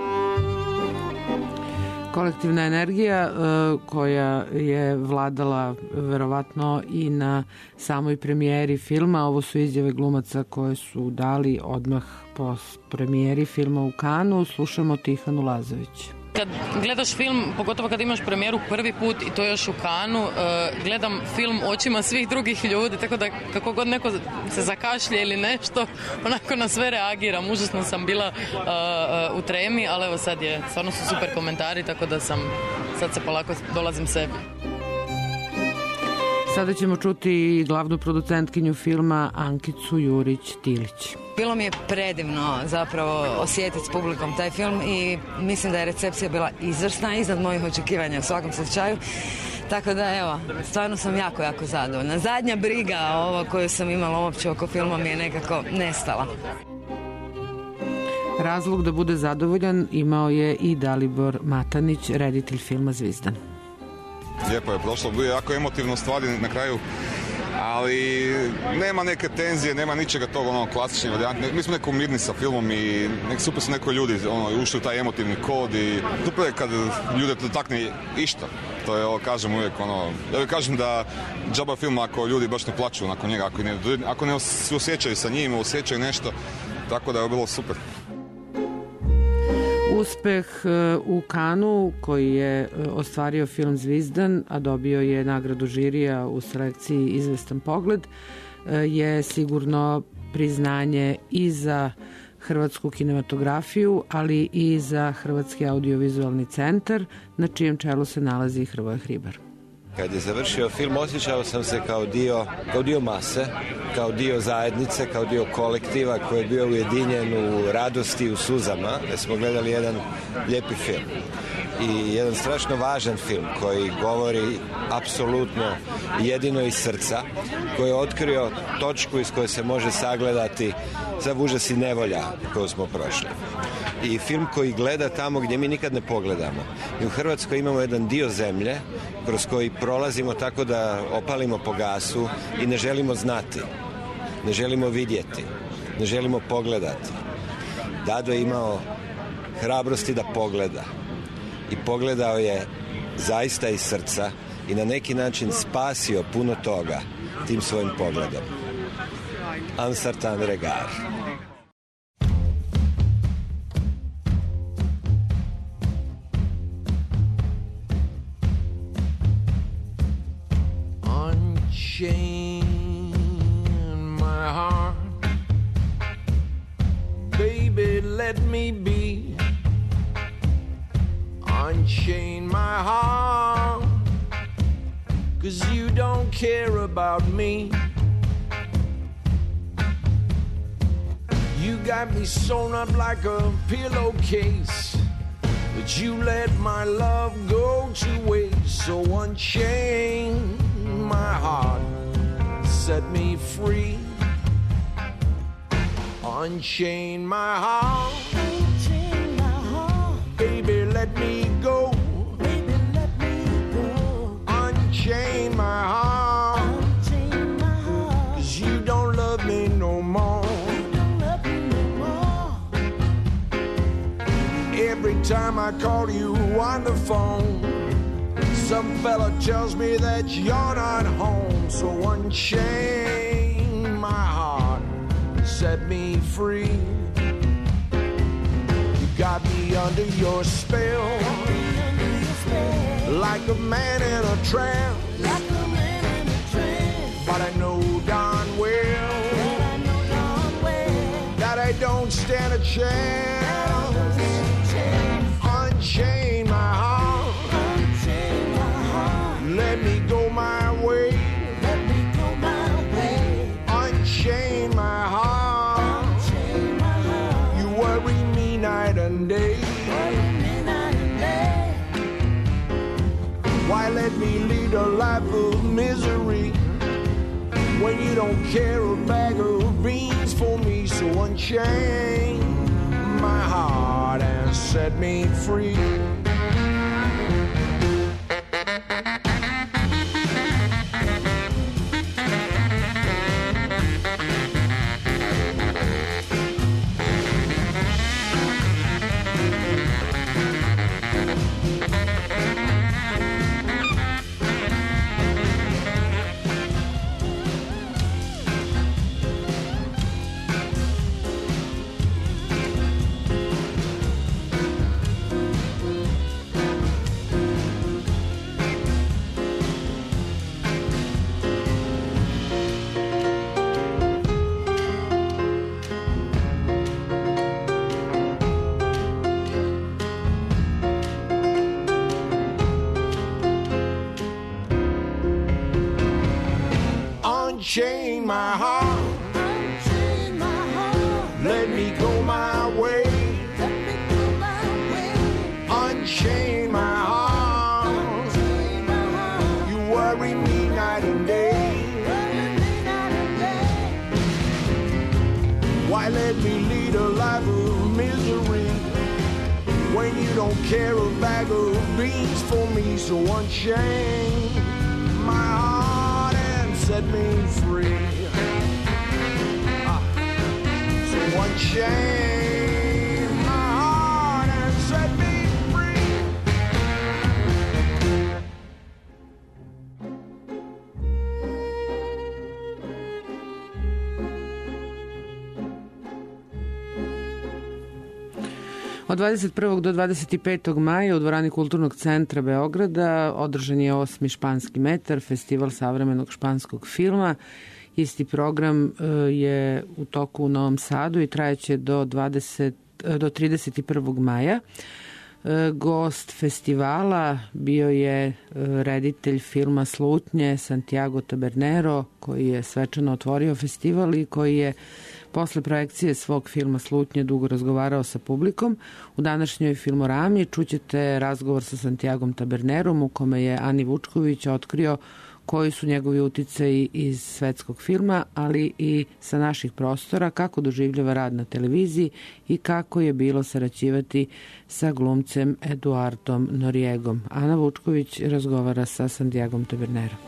S5: Kolektivna energija koja je vladala verovatno i na samoj premijeri filma. Ovo su izjave glumaca koje su dali odmah po premijeri filma u Kanu. Slušamo Tihanu Lazović.
S7: Kad gledaš film, pogotovo kad imaš premijeru prvi put i to još u Kanu, gledam film očima svih drugih ljudi, tako da kako god neko se zakašlje ili nešto, onako na sve reagiram. Užasno sam bila u tremi, ali evo stvarno su super komentari, tako da sad se polako dolazim sebi.
S5: Sada ćemo čuti glavnu producentkinju filma Ankicu Jurić-Tilić.
S24: Bilo mi je predivno zapravo osjetiti s publikom taj film i mislim da je recepcija bila izvrsna, iznad mojih očekivanja u svakom slučaju. Tako da evo, stvarno sam jako, jako zadovoljna. Zadnja briga koju sam imala uopće oko filma mi je nekako nestala.
S5: Razlog da bude zadovoljan imao je i Dalibor Matanić, reditelj filma Zvizdan.
S25: Lijepo je prošlo, bio je jako emotivno stvari na kraju, ali nema neke tenzije, nema ničega tog klasične varijante. Mi smo neko mirni sa filmom i super su neko ljudi ušli u taj emotivni kod i super je kad ljude dotakne išta. To je, kažem uvijek, ja bih kažem da džaba film ako ljudi baš ne plaću nakon njega, ako ne se osjećaju sa njim, osjećaju nešto, tako da je bilo super.
S5: Uspeh u Kanu koji je ostvario film Zvizdan, a dobio je nagradu žirija u selekciji Izvestan pogled, je sigurno priznanje i za hrvatsku kinematografiju, ali i za Hrvatski audiovizualni centar, na čijem čelu se nalazi Hrvoje Hribar.
S26: Kad je završio film, osjećao sam se kao dio mase, kao dio zajednice, kao dio kolektiva koji je bio ujedinjen u radosti i u suzama, da smo gledali jedan lijepi film. I jedan strašno važan film koji govori apsolutno jedino iz srca, koji je otkrio točku iz koje se može sagledati sav užas i nevolja koju smo prošli. I film koji gleda tamo gdje mi nikad ne pogledamo. I u Hrvatskoj imamo jedan dio zemlje kroz koji prolazimo tako da opalimo po gasu i ne želimo znati, ne želimo vidjeti, ne želimo pogledati. Dado je imao hrabrosti da pogleda. I pogledao je zaista iz srca i na neki način spasio puno toga tim svojim pogledom. Un certain regard.
S27: Unchain my heart, baby, let me be. Unchain my heart, 'cause you don't care about me. You got me sewn up like a pillowcase, that you let my love go to waste. So unchain my heart, set me free. Unchain my heart, baby, let me go. Unchain my heart, 'cause you don't love me no more. Every time I call you on the phone, some fella tells me that you're not home. So unchain my heart, set me free. You got me under your spell, like a man in a trance. But I know darn well that I don't stand a chance. Unchain my heart, let me go my way. Unchain my heart, you worry me night and day. Why let me lead a life of misery when you don't care a bag of beans for me? So unchain my heart and set me free. Unchain my heart, let me go my way. Unchain my heart, you worry me night and day. Why let me lead a life of misery when you don't care a bag of beans for me? So unchain my heart, set me free. So unchain my heart and set me free.
S5: Od 21. do 25. maja u dvorani Kulturnog centra Beograda održan je 8. Španski metar, festival savremenog španskog filma. Isti program je u toku u Novom Sadu i trajeće do 31. maja. Gost festivala bio je reditelj filma Slutnje Santiago Tabernero, koji je svečano otvorio festival i koji je posle projekcije svog filma Slutnje dugo razgovarao sa publikom. U današnjoj filmorami čućete razgovor sa Santiagom Tabernerom u kome je Ani Vučković otkrio koji su njegovi uticaji iz svetskog filma, ali i sa naših prostora, kako doživljava rad na televiziji i kako je bilo sarađivati sa glumcem Eduardom Noriegom. Ana Vučković razgovara sa Santiagom Tabernerom.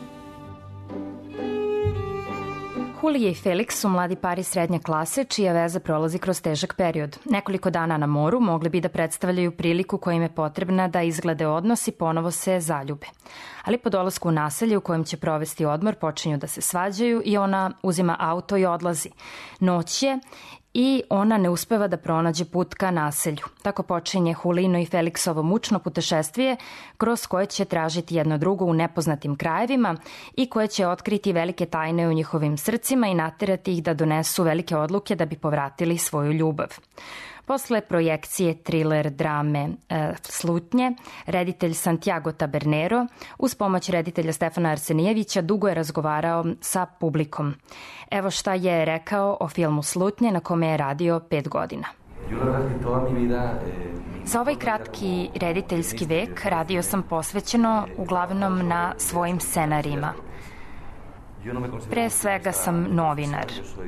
S3: Julija i Felix su mladi pari srednje klase čija veza prolazi kroz težak period. Nekoliko dana na moru mogli bi da predstavljaju priliku koja im je potrebna da izglede odnos i ponovo se zaljube. Ali po dolasku u naselje u kojem će provesti odmor počinju da se svađaju i ona uzima auto i odlazi. Noć je i ona ne uspeva da pronađe put ka naselju. Tako počinje Julino i Felixovo mučno putešestvije kroz koje će tražiti jedno drugo u nepoznatim krajevima i koje će otkriti velike tajne u njihovim srcima i naterati ih da donesu velike odluke da bi povratili svoju ljubav. Posle projekcije thriller drame Slutnje, reditelj Santiago Tabernero uz pomoć reditelja Stefana Arsenijevića dugo je razgovarao sa publikom. Evo šta je rekao o filmu Slutnje na kome je radio 5 godina. Za ovaj kratki rediteljski vek radio sam posvećeno uglavnom na svojim scenarijima. Pre svega sam novinar.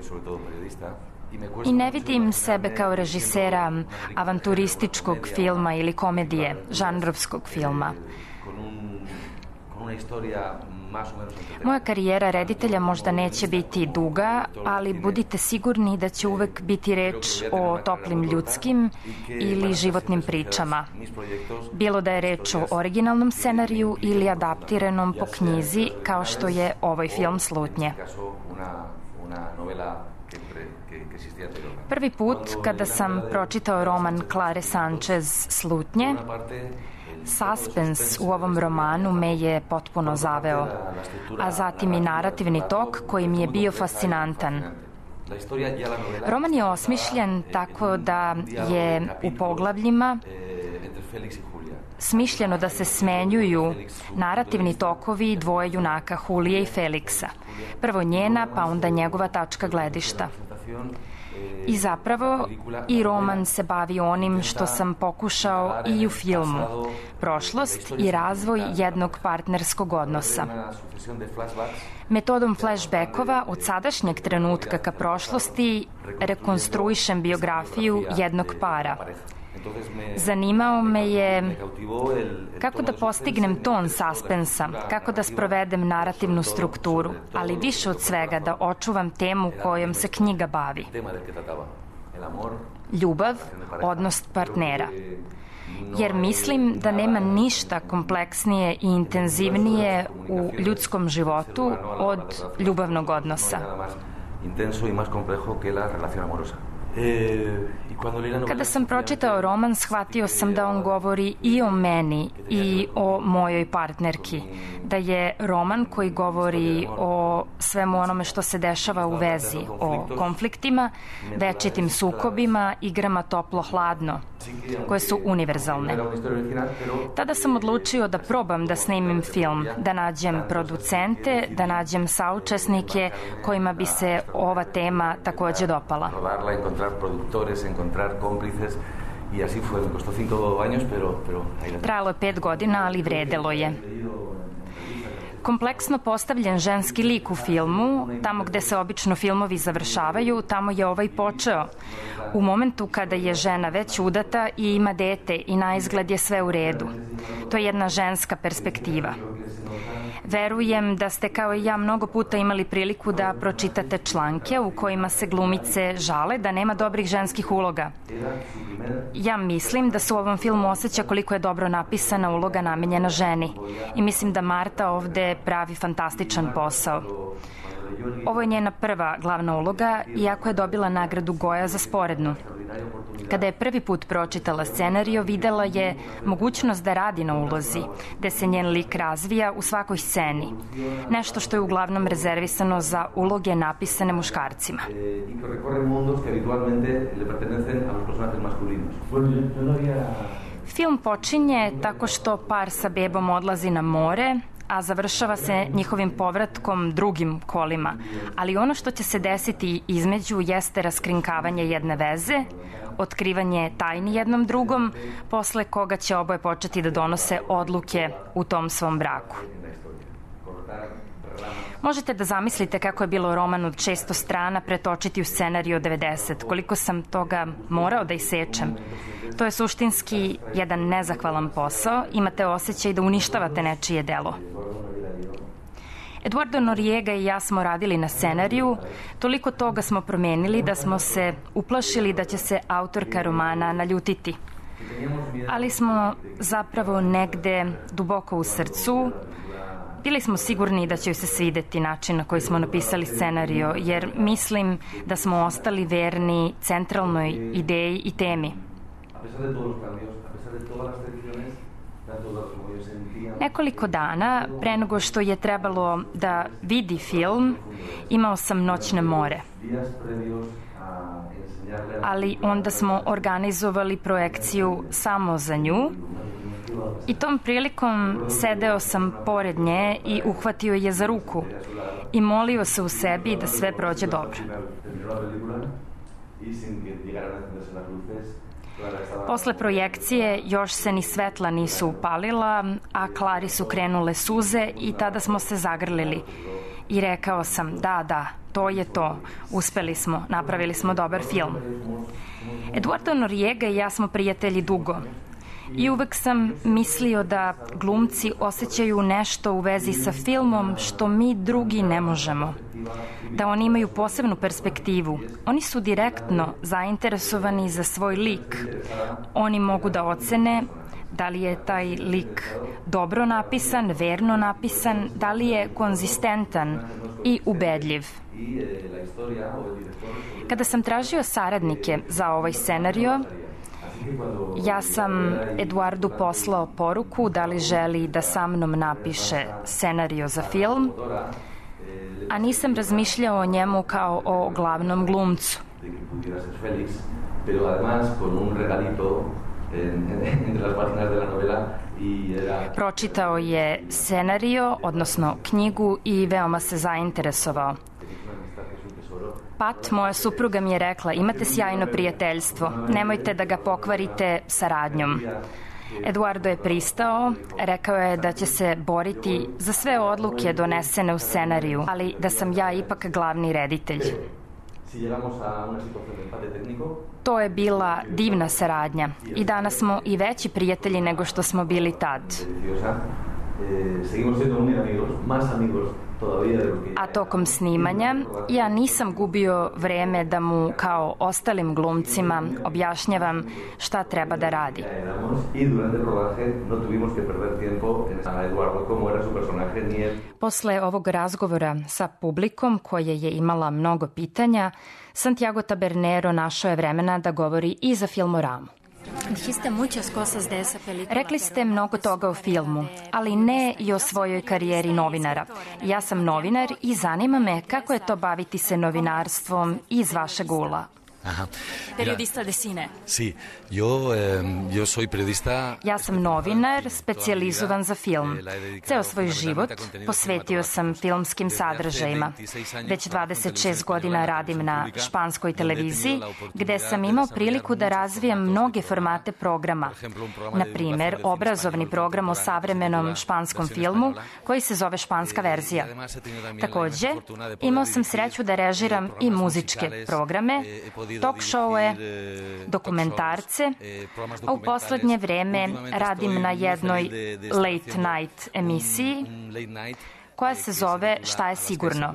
S3: I ne vidim sebe kao režisera avanturističkog filma ili komedije, žanrovskog filma. Moja karijera reditelja možda neće biti duga, ali budite sigurni da će uvek biti reč o toplim ljudskim ili životnim pričama. Bilo da je reč o originalnom scenariju ili adaptiranom po knjizi, kao što je ovaj film Slutnje. Prvi put kada sam pročitao roman Klare Sanchez Slutnje, suspens u ovom romanu me je potpuno zaveo, a zatim i narativni tok koji mi je bio fascinantan. Roman je osmišljen tako da je u poglavljima smišljeno da se smenjuju narativni tokovi dvoje junaka, Julije i Feliksa. Prvo njena, pa onda njegova tačka gledišta. I zapravo i roman se bavi onim što sam pokušao i u filmu, prošlost i razvoj jednog partnerskog odnosa. Metodom flashbackova od sadašnjeg trenutka ka prošlosti rekonstruišem biografiju jednog para. Zanimao me je kako da postignem ton suspensa, kako da sprovedem narativnu strukturu, ali više od svega da očuvam temu kojom se knjiga bavi. Ljubav, odnos partnera. Jer mislim da nema ništa kompleksnije i intenzivnije u ljudskom životu od ljubavnog odnosa. Kada sam pročitao roman, shvatio sam da on govori i o meni i o mojoj partnerki. Da je roman koji govori o svemu onome što se dešava u vezi, o konfliktima, večitim sukobima, igrama toplo-hladno, koje su univerzalne. Tada sam odlučio da probam da snimim film, da nađem producente, da nađem saučesnike kojima bi se ova tema takođe dopala. Trajalo je 5 godina, ali vredelo je. Kompleksno postavljen ženski lik u filmu, tamo gde se obično filmovi završavaju, tamo je ovaj počeo. U momentu kada je žena već udata i ima dete i naizgled je sve u redu. To je jedna ženska perspektiva. Verujem da ste kao i ja mnogo puta imali priliku da pročitate članke u kojima se glumice žale da nema dobrih ženskih uloga. Ja mislim da se u ovom filmu osjeća koliko je dobro napisana uloga namenjena ženi i mislim da Marta ovde pravi fantastičan posao. Ovo je njena prva glavna uloga, iako je dobila nagradu Goja za sporednu. Kada je prvi put pročitala scenario, videla je mogućnost da radi na ulozi, gde se njen lik razvija u svakoj sceni. Nešto što je uglavnom rezervisano za uloge napisane muškarcima. Film počinje tako što par sa bebom odlazi na more, a završava se njihovim povratkom drugim kolima. Ali ono što će se desiti između jeste raskrinkavanje jedne veze, otkrivanje tajni jednom drugom, posle koga će oboje početi da donose odluke u tom svom braku. Možete da zamislite kako je bilo roman od 600 strana pretočiti u scenariju od 90, koliko sam toga morao da isečem. To je suštinski jedan nezahvalan posao, imate osjećaj da uništavate nečije delo. Eduardo Noriega i ja smo radili na scenariju, toliko toga smo promenili da smo se uplašili da će se autorka romana naljutiti. Ali smo zapravo negde duboko u srcu bili smo sigurni da će joj se svideti način na koji smo napisali scenario, jer mislim da smo ostali verni centralnoj ideji i temi. Nekoliko dana pre nego što je trebalo da vidi film, imao sam noćne more. Ali onda smo organizovali projekciju samo za nju i tom prilikom sedeo sam pored nje i uhvatio je za ruku i molio se u sebi da sve prođe dobro. Posle projekcije još se ni svetla nisu upalila, a Klari su krenule suze i tada smo se zagrlili. I rekao sam, da, to je to. Uspeli smo, napravili smo dobar film. Eduardo Noriega i ja smo prijatelji dugo. I uvek sam mislio da glumci osjećaju nešto u vezi sa filmom što mi drugi ne možemo. Da oni imaju posebnu perspektivu. Oni su direktno zainteresovani za svoj lik. Oni mogu da ocene da li je taj lik dobro napisan, verno napisan, da li je konzistentan i ubedljiv. Kada sam tražio saradnike za ovaj scenario, ja sam Eduardu poslao poruku da li želi da sa mnom napiše scenario za film, a nisam razmišljao o njemu kao o glavnom glumcu. Pročitao je scenario, odnosno knjigu, i veoma se zainteresovao. Pat, moja supruga, mi je rekla, imate sjajno prijateljstvo, nemojte da ga pokvarite saradnjom. Eduardo je pristao, rekao je da će se boriti za sve odluke donesene u scenariju, ali da sam ja ipak glavni reditelj. To je bila divna saradnja i danas smo i veći prijatelji nego što smo bili tad. A tokom snimanja ja nisam gubio vreme da mu, kao ostalim glumcima, objašnjavam šta treba da radi. Posle ovog razgovora sa publikom, koje je imala mnogo pitanja, Santiago Tabernero našao je vremena da govori i za Filmoramu. Rekli ste mnogo toga o filmu, ali ne i o svojoj karijeri novinara. Ja sam novinar i zanima me kako je to baviti se novinarstvom iz vašeg ugla.
S8: Periodista de cine. Sí, yo soy periodista.
S3: Ja sam novinar, specijalizovan za film. Ceo svoj život posvetio sam filmskim sadržajima. Već 26 godina radim na španskoj televiziji, gde sam imao priliku da razvijem mnoge formate programa. Na primer, obrazovni program o savremenom španskom filmu, koji se zove Španska verzija. Takođe, imao sam sreću da režiram i muzičke programe, talk showe, dokumentarce, a u poslednje vreme radim na jednoj late night emisiji koja se zove Šta je sigurno.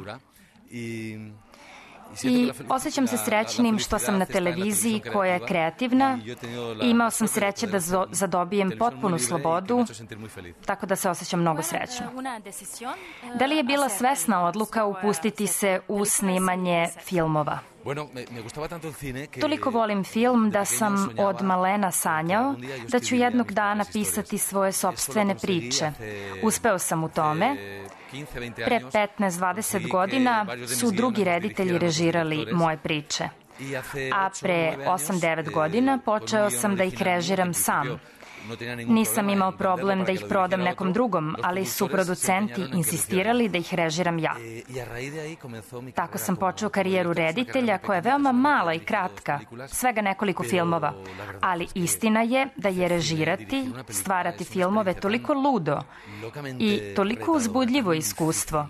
S3: I osjećam se srećnim što sam na televiziji koja je kreativna i imao sam sreće da zadobijem potpunu slobodu, tako da se osjećam mnogo srećno. Da li je bila svesna odluka upustiti se u snimanje filmova? Toliko volim film da sam od malena sanjao da ću jednog dana pisati svoje sopstvene priče. Uspeo sam u tome. Pre 15-20 godina su drugi reditelji režirali moje priče. A pre 8-9 godina počeo sam da ih režiram sam. Nisam imao problem da ih prodam nekom drugom, ali su producenti insistirali da ih režiram ja. Tako sam počeo karijeru reditelja koja je veoma mala i kratka, svega nekoliko filmova. Ali istina je da je režirati, stvarati filmove toliko ludo i toliko uzbudljivo iskustvo.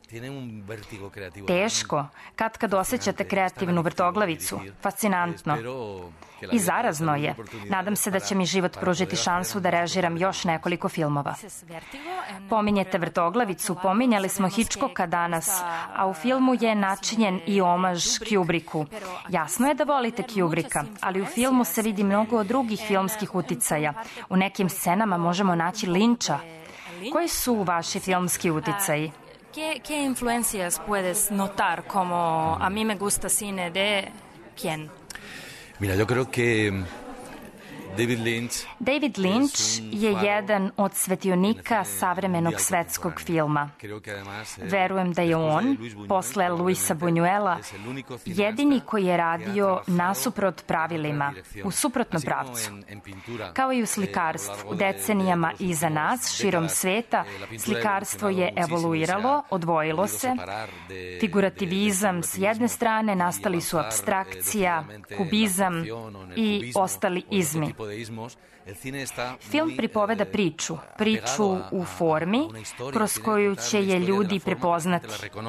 S3: Teško, kad osjećate kreativnu vrtoglavicu, fascinantno. I zarazno je. Nadam se da će mi život pružiti šansu da režiram još nekoliko filmova. Pominjete vrtoglavicu, pominjali smo Hitchcocka danas, a u filmu je načinjen i omaž Kubricku. Jasno je da volite Kubricka, ali u filmu se vidi mnogo drugih filmskih uticaja. U nekim scenama možemo naći Lyncha. Koji su vaši filmski uticaji?
S8: ¿Qué influencias puedes notar como a mí me gusta cine de quién? Mira, yo creo que
S3: David Lynch je jedan od svetionika savremenog svetskog filma. Verujem da je on, posle Luisa Buñuela, jedini koji je radio nasuprot pravilima, u suprotnom pravcu. Kao i u slikarstvu, u decenijama iza nas, širom sveta, slikarstvo je evoluiralo, odvojilo se. Figurativizam s jedne strane, nastali su apstrakcija, kubizam i ostali izmi. Film pripoveda priču u formi kroz koju će je ljudi prepoznati.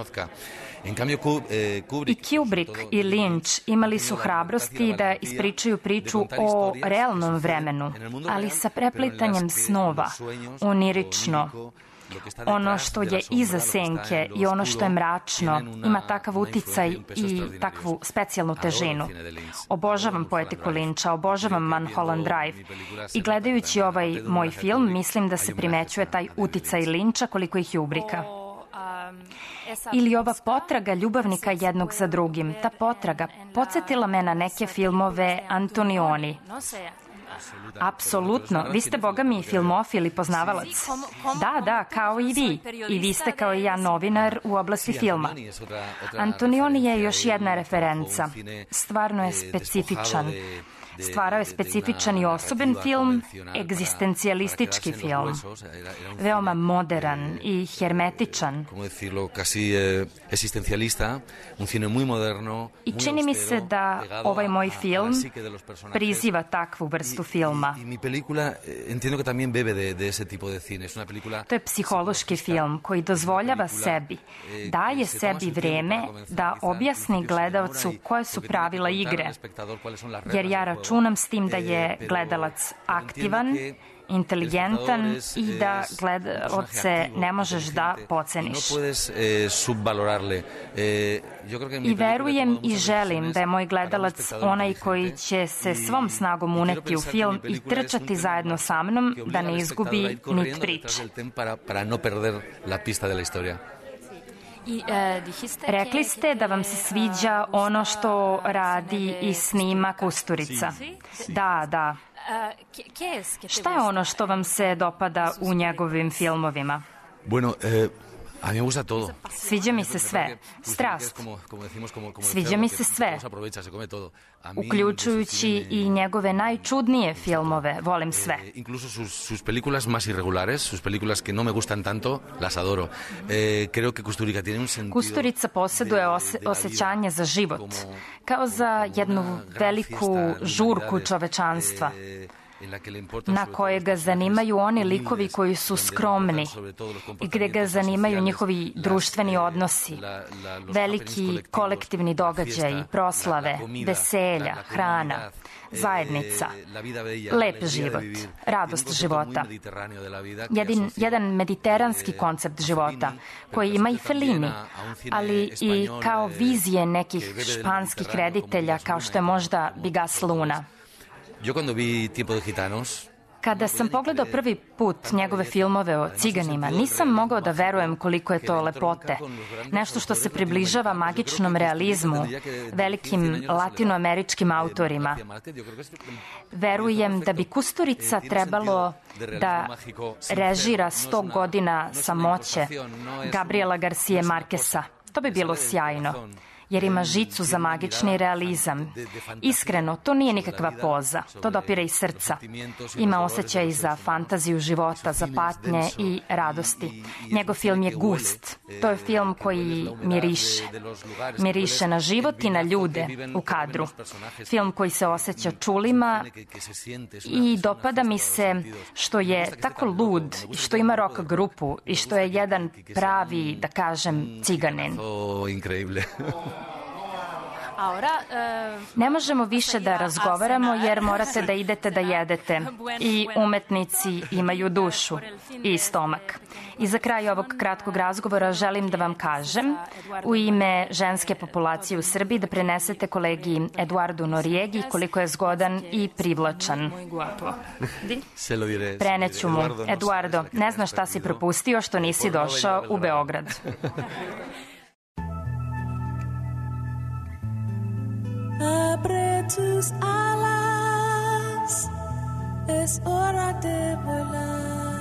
S3: I Kubrick i Lynch imali su hrabrosti da ispričaju priču o realnom vremenu, ali sa preplitanjem snova, onirično. Ono što je iza senke i ono što je mračno ima takav uticaj i takvu specijalnu težinu. Obožavam poetiku Lyncha, obožavam Mulholland Drive i gledajući ovaj moj film mislim da se primećuje taj uticaj Lyncha koliko i Kubricka. Ili ova potraga ljubavnika jednog za drugim. Ta potraga podsjetila me na neke filmove Antonioni. Apsolutno. Vi ste, boga mi, filmofil i poznavalac. Da, kao i vi. I vi ste, kao i ja, novinar u oblasti filma. Antonioni je još jedna referenca. Stvarno je specifičan. Stvarao je specifičan i osoben film, egzistencijalistički film. Veoma modern i hermetičan. I čini mi se da ovaj moj film priziva takvu vrstu filma. To je psihološki film koji dozvoljava sebi, daje sebi vreme da objasni gledaocu koje su pravila igre. Jer ja računam s tim da je gledalac aktivan, inteligentan i da gledaoce ne možeš da podceniš. I verujem i želim da je moj gledalac onaj koji će se svom snagom uneti u film i trčati zajedno sa mnom da ne izgubi nit priče. Rekli ste da vam se sviđa ono što radi i snima Kusturica. Da. Šta je ono što vam se dopada u njegovim filmovima?
S9: A mí me gusta todo.
S3: Sviđa mi se sve. Strast. Sviđa mi se sve. Uključujući i njegove najčudnije filmove. Volim sve.
S9: Incluso sus películas más irregulares, sus películas que no me gustan tanto, las adoro. Creo que Kusturica tiene un sentido.
S3: Kusturica posjeduje osjećanje za život. Kao za jednu veliku žurku čovečanstva. Na koje ga zanimaju oni likovi koji su skromni i gde ga zanimaju njihovi društveni odnosi, veliki kolektivni događaji, proslave, veselja, hrana, zajednica, lep život, radost života. Jedan mediteranski koncept života koji ima i Fellini, ali i kao vizije nekih španskih reditelja kao što je možda Bigas Luna. Kada sam pogledao prvi put njegove filmove o ciganima, nisam mogao da verujem koliko je to lepote. Nešto što se približava magičnom realizmu, velikim latinoameričkim autorima. Verujem da bi Kusturica trebalo da režira 100 godina samoće Gabriela Garcije Markesa. To bi bilo sjajno. Jer ima žicu za magični realizam. Iskreno, to nije nikakva poza. To dopire iz srca. Ima osjećaj za fantaziju života, za patnje i radosti. Njegov film je gust. To je film koji miriše. Miriše na život i na ljude u kadru. Film koji se osjeća čulima i dopada mi se što je tako lud i što ima rock grupu i što je jedan pravi, da kažem, ciganin. Ne možemo više da razgovaramo jer morate da idete da jedete. I umetnici imaju dušu i stomak. I za kraj ovog kratkog razgovora želim da vam kažem u ime ženske populacije u Srbiji da prenesete kolegi Eduardu Noriegi koliko je zgodan i privlačan. Preneću mu. Eduardo, ne znaš šta si propustio što nisi došao u Beograd.
S10: Abre tus alas
S27: es hora de volar.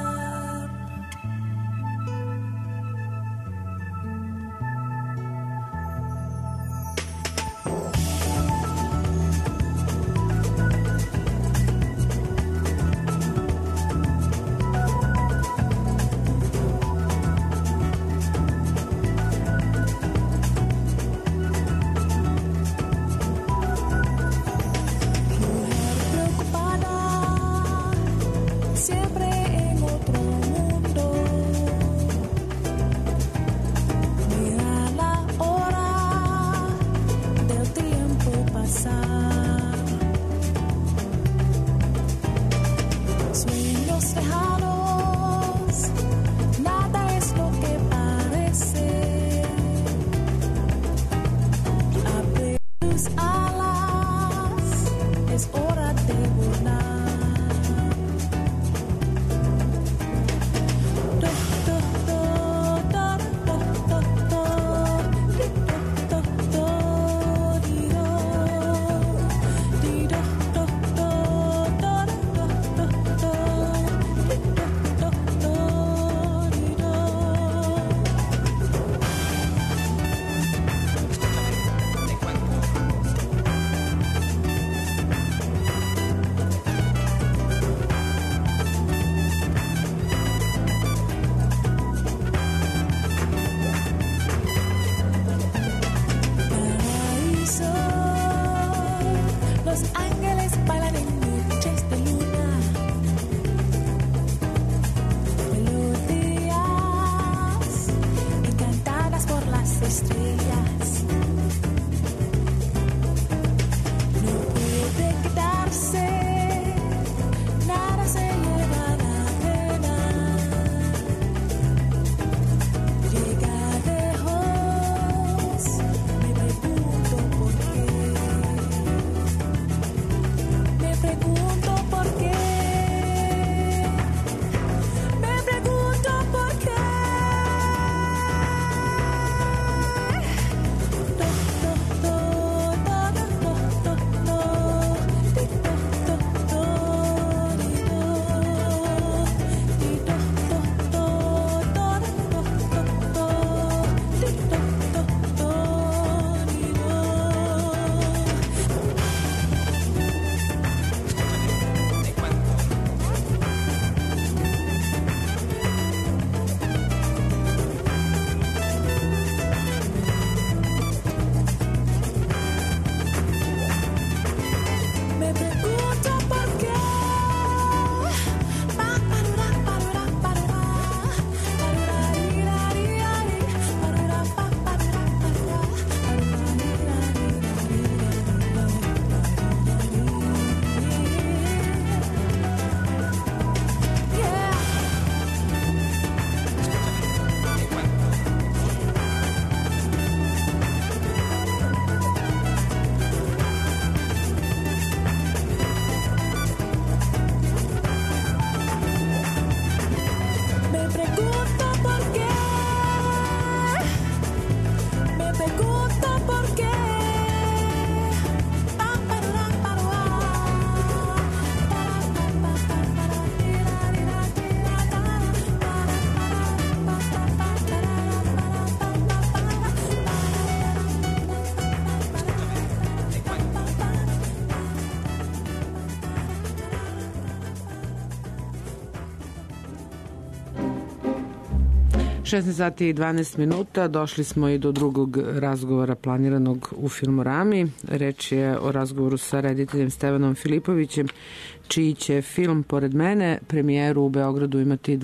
S5: sati i 12 minuta, došli smo i do drugog razgovora planiranog u Filmorami. Reč je o razgovoru sa rediteljem Stevanom Filipovićem, čiji će film Pored mene premijeru u Beogradu imati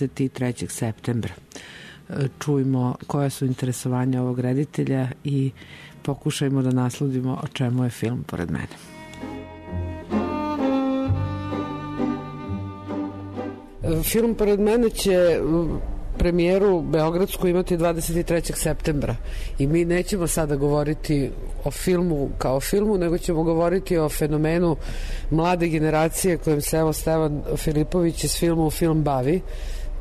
S5: 23. septembra. Čujmo koja su interesovanja ovog reditelja i pokušajmo da nasludimo o čemu je film Pored mene. Film Pored mene će premijeru beogradsku imati 23. septembra i mi nećemo sada govoriti o filmu kao filmu, nego ćemo govoriti o fenomenu mlade generacije kojim se evo Stevan Filipović iz filma u film bavi.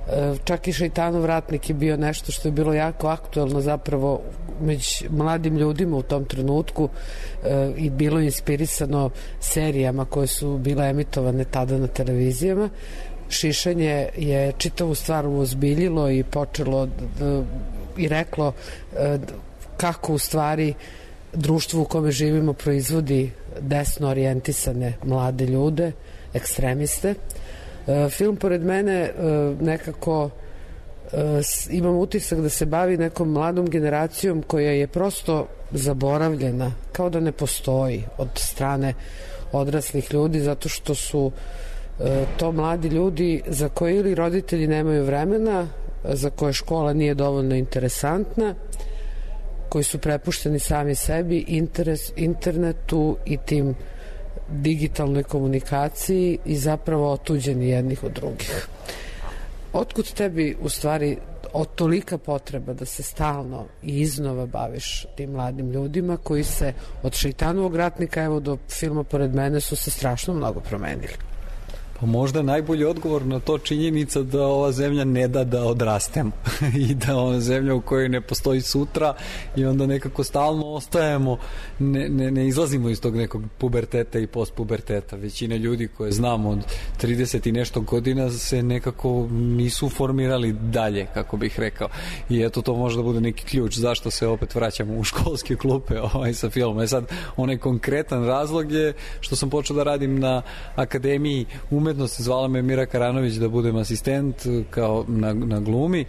S5: Čak i Šejtanov ratnik je bio nešto što je bilo jako aktuelno zapravo među mladim ljudima u tom trenutku i bilo inspirisano serijama koje su bile emitovane tada na televizijama. Šišanje je čitavu stvar uozbiljilo i počelo i reklo kako u stvari društvo u kome živimo proizvodi desno orijentisane mlade ljude, ekstremiste. Film pored mene nekako imam utisak da se bavi nekom mladom generacijom koja je prosto zaboravljena, kao da ne postoji od strane odraslih ljudi, zato što su to mladi ljudi za koje ili roditelji nemaju vremena, za koje škola nije dovoljno interesantna, koji su prepušteni sami sebi, internetu i tim digitalnoj komunikaciji i zapravo otuđeni jednih od drugih. Otkud tebi u stvari tolika potreba da se stalno i iznova baviš tim mladim ljudima koji se od Šejtanovog ratnika evo do filma pored mene su se strašno mnogo promenili?
S10: Pa možda najbolji odgovor na to činjenica da ova zemlja ne da odrastemo i da ova zemlja u kojoj ne postoji sutra i onda nekako stalno ostajemo, ne izlazimo iz tog nekog puberteta i postpuberteta. Većina ljudi koje znamo od 30 i nešto godina se nekako nisu formirali dalje, kako bih rekao. I eto, to može da bude neki ključ zašto se opet vraćamo u školske klupe sa filmom. Sad, onaj konkretan razlog je što sam počeo da radim na Akademiji umetnosti, zvala me Mira Karanović da budem asistent kao na glumi,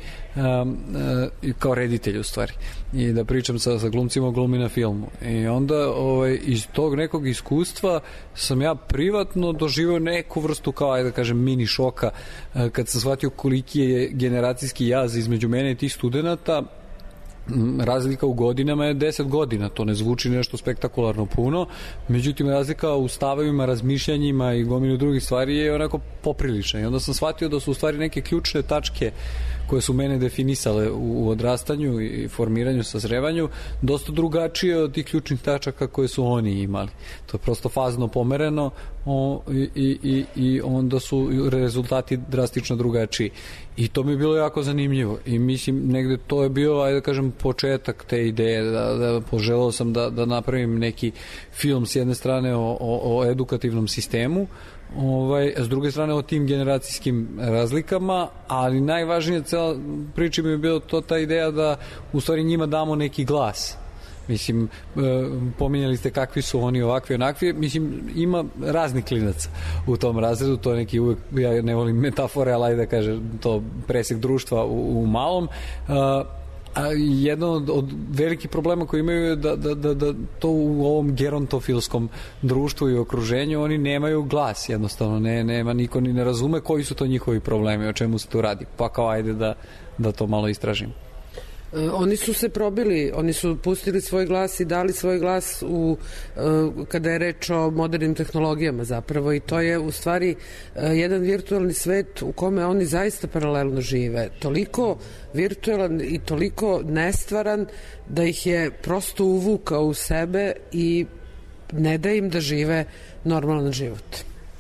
S10: kao reditelj u stvari, i da pričam sa glumcima o glumi na filmu. I onda iz tog nekog iskustva sam ja privatno doživio neku vrstu kao, ajde da kažem, mini šoka kad sam shvatio koliki je generacijski jaz između mene i tih studenata. Razlika u godinama je 10 godina, to ne zvuči nešto spektakularno puno, međutim razlika u stavovima, razmišljanjima i gomilu drugih stvari je onako poprilična. I onda sam shvatio da su u stvari neke ključne tačke koje su mene definisale u odrastanju i formiranju, sazrevanju, dosta drugačije od tih ključnih tačaka koje su oni imali. To je prosto fazno pomereno i onda su rezultati drastično drugačiji. I to mi je bilo jako zanimljivo i mislim negde to je bio, ajde da kažem, početak te ideje, da poželao sam da napravim neki film s jedne strane o edukativnom sistemu, s druge strane o tim generacijskim razlikama, ali najvažnije cela priča mi je bilo to ta ideja da u stvari njima damo neki glas. Mislim, pominjali ste kakvi su oni ovakvi, onakvi, mislim, ima raznih klinaca u tom razredu, to je neki uvek, ja ne volim metafore, ali da kažem, to presek društva u malom, a jedno od velikih problema koji imaju je da to u ovom gerontofilskom društvu i okruženju oni nemaju glas, jednostavno, nema, niko ni ne razume koji su to njihovi problemi, o čemu se tu radi, pa kao ajde da to malo istražimo.
S5: Oni su se probili, oni su pustili svoj glas i dali svoj glas kada je reč o modernim tehnologijama zapravo, i to je u stvari jedan virtualni svet u kome oni zaista paralelno žive. Toliko virtualan i toliko nestvaran da ih je prosto uvukao u sebe i ne da im da žive normalan život.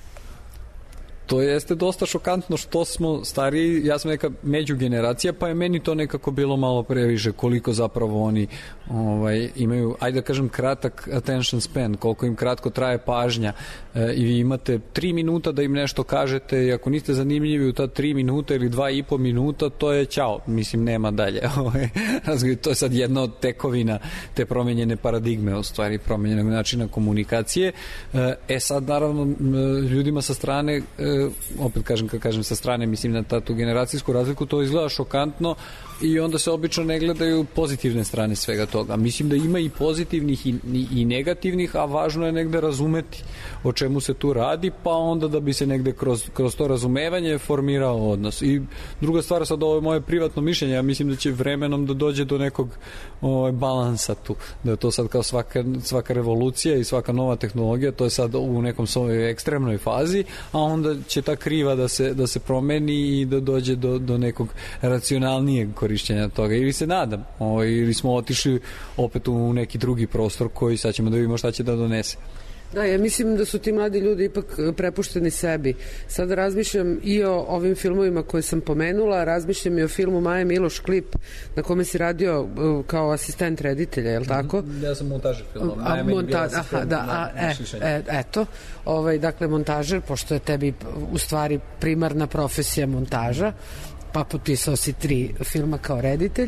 S10: To jeste dosta šokantno što smo stariji, ja sam neka međugeneracija, pa je meni to nekako bilo malo previše, koliko zapravo oni imaju, ajde da kažem, kratak attention span, koliko im kratko traje pažnja i vi imate 3 minuta da im nešto kažete i ako niste zanimljivi u ta 3 minuta ili 2,5 minuta, to je ćao, mislim, nema dalje. To je sad jedna od tekovina te promenjene paradigme, u stvari promenjenog načina komunikacije. Sad naravno ljudima sa strane, opet kad kažem sa strane, mislim na tu generacijsku razliku, to izgleda šokantno i onda se obično ne gledaju pozitivne strane svega toga. Mislim da ima i pozitivnih i negativnih, a važno je negde razumeti o čemu se tu radi, pa onda da bi se negde kroz to razumevanje formirao odnos. I druga stvar, sad ovo je moje privatno mišljenje, ja mislim da će vremenom da dođe do nekog balansa tu, da je to sad kao svaka revolucija i svaka nova tehnologija, to je sad u nekom svojoj ekstremnoj fazi, a onda će ta kriva da se promeni i da dođe do nekog racionalnijeg korišćenja toga. Ili se nadam, ili smo otišli opet u neki drugi prostor koji sad ćemo da vidimo šta će da donese.
S5: Da, ja mislim da su ti mladi ljudi ipak prepušteni sebi. Sada razmišljam i o ovim filmovima koje sam pomenula, razmišljam i o filmu Maje Miloš Klip, na kome si radio kao asistent reditelja, je li tako?
S10: Ja sam montažer filma. Maja meni bila asistent.
S5: Eto, dakle, montažer, pošto je tebi u stvari primarna profesija montaža, pa potpisao si 3 filma kao reditelj.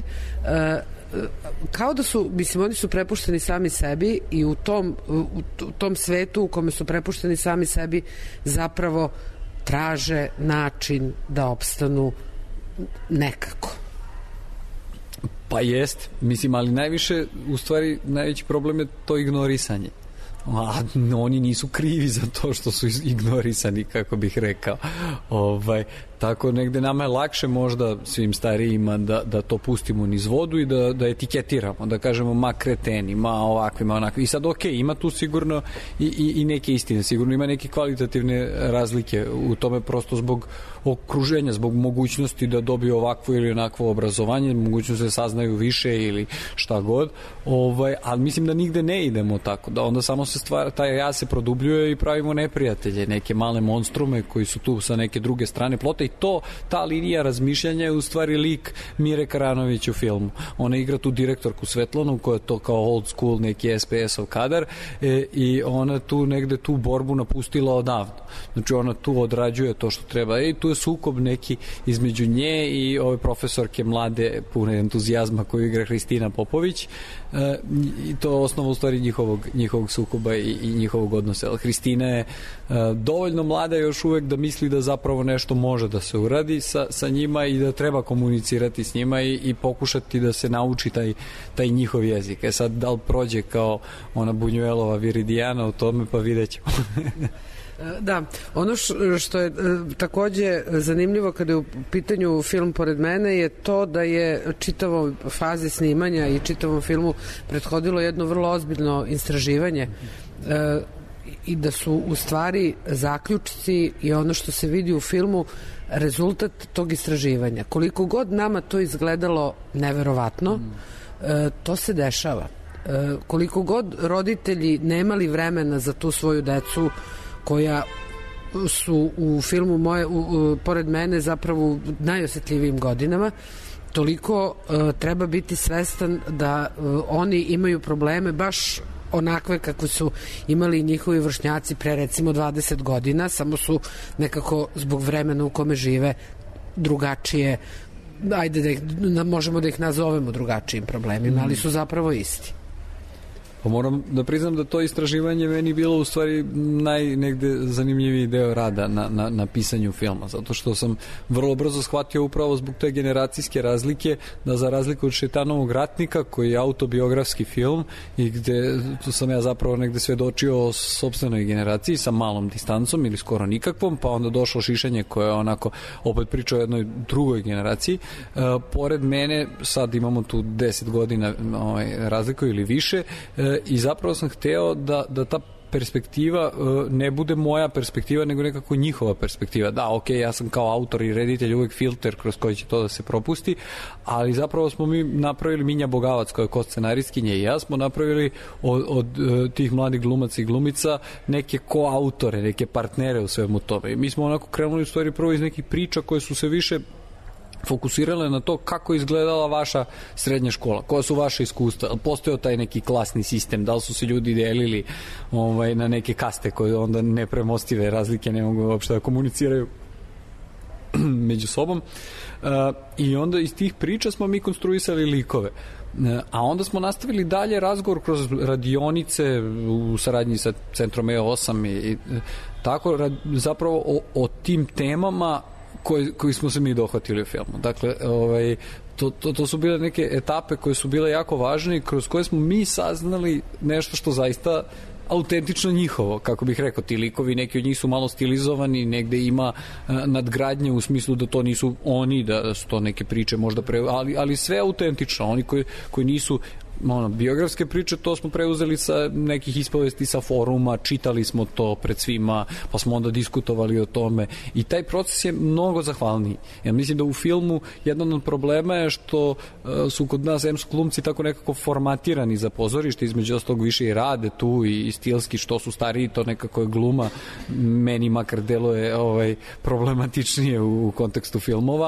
S5: Kao da su, mislim, oni su prepušteni sami sebi i u tom svetu u kome su prepušteni sami sebi zapravo traže način da opstanu nekako.
S10: Pa jest, mislim, ali najviše, u stvari, najveći problem je to ignorisanje. A oni nisu krivi za to što su ignorisani, kako bih rekao. Tako negde nama je lakše možda svim starijima da to pustimo niz vodu i da etiketiramo, da kažemo ma kreteni, ma ovakvi, ma onakvi. I sad ima tu sigurno i neke istine, sigurno ima neke kvalitativne razlike u tome, prosto zbog okruženja, zbog mogućnosti da dobiju ovakvo ili onakvo obrazovanje, mogućnosti da saznaju više ili šta god, ali mislim da nigde ne idemo tako, da onda samo se taj ja se produbljuje i pravimo neprijatelje, neke male monstrume koji su tu sa neke druge strane plota, i ta linija razmišljanja je u stvari lik Mire Karanović u filmu. Ona igra tu direktorku Svetlanu koja je to kao old school neki SPS-ov kadar i ona tu negde tu borbu napustila odavno. Znači ona tu odrađuje to što treba i tu je sukob neki između nje i ove profesorke mlade pune entuzijazma koju igra Hristina Popović i to je osnova u stvari njihovog sukoba i njihovog odnosa. Ali Hristina je dovoljno mlada još uvek da misli da zapravo nešto može da se uradi sa njima i da treba komunicirati s njima i pokušati da se nauči taj njihov jezik. Sad da li prođe kao ona Buñuelova Viridijana u tome, pa vidjet ćemo.
S5: Da, ono što je takođe zanimljivo kada je u pitanju film Pored mene je to da je čitavo fazi snimanja i čitavom filmu prethodilo jedno vrlo ozbiljno istraživanje i da su u stvari zaključci i ono što se vidi u filmu rezultat tog istraživanja. Koliko god nama to izgledalo neverovatno, to se dešava. Koliko god roditelji nemali vremena za tu svoju decu koja su u filmu Pored mene zapravo u najosetljivijim godinama, toliko treba biti svestan da oni imaju probleme baš onakve kako su imali njihovi vršnjaci pre recimo 20 godina, samo su nekako zbog vremena u kome žive drugačije, ajde možemo da ih nazovemo drugačijim problemima, ali su zapravo isti.
S10: Pa moram da priznam da to istraživanje meni bilo u stvari najnegde zanimljiviji deo rada na pisanju filma, zato što sam vrlo brzo shvatio upravo zbog te generacijske razlike da za razliku od Šetanovog ratnika koji je autobiografski film i gde tu sam ja zapravo negde svedočio o sopstvenoj generaciji sa malom distancom ili skoro nikakvom, pa onda došlo Šišanje koje je onako opet priča o jednoj drugoj generaciji. Pored mene sad imamo tu 10 godina razliku ili više i zapravo sam hteo da ta perspektiva ne bude moja perspektiva, nego nekako njihova perspektiva. Da, okej, ja sam kao autor i reditelj uvek filter kroz koji će to da se propusti, ali zapravo smo mi napravili, Minja Bogavac koja je ko-scenaristkinja i ja smo napravili od tih mladih glumaca i glumica neke ko-autore, neke partnere u svemu tome. I mi smo onako krenuli u stvari prvo iz nekih priča koje su se više fokusirale na to kako izgledala vaša srednja škola, koja su vaše iskustva, postojao taj neki klasni sistem, da li su se ljudi delili na neke kaste koje onda nepremostive razlike ne mogu uopšte da komuniciraju među sobom. I onda iz tih priča smo mi konstruisali likove. A onda smo nastavili dalje razgovor kroz radionice u saradnji sa Centrom E8 i tako zapravo o tim temama koji smo se mi dohvatili u filmu. Dakle, to su bile neke etape koje su bile jako važne i kroz koje smo mi saznali nešto što zaista autentično njihovo, kako bih rekao, ti likovi, neki od njih su malo stilizovani, negde ima nadgradnje u smislu da to nisu oni, da su to neke priče možda ali sve autentično, oni koji nisu biografske priče, to smo preuzeli sa nekih ispovesti sa foruma, čitali smo to pred svima, pa smo onda diskutovali o tome i taj proces je mnogo zahvalniji. Ja mislim da u filmu jedan od problema je što su kod nas su glumci tako nekako formatirani za pozorište, između ostalog više i rade tu i stilski, što su stariji, to nekako je gluma, meni makar deluje problematičnije u kontekstu filmova,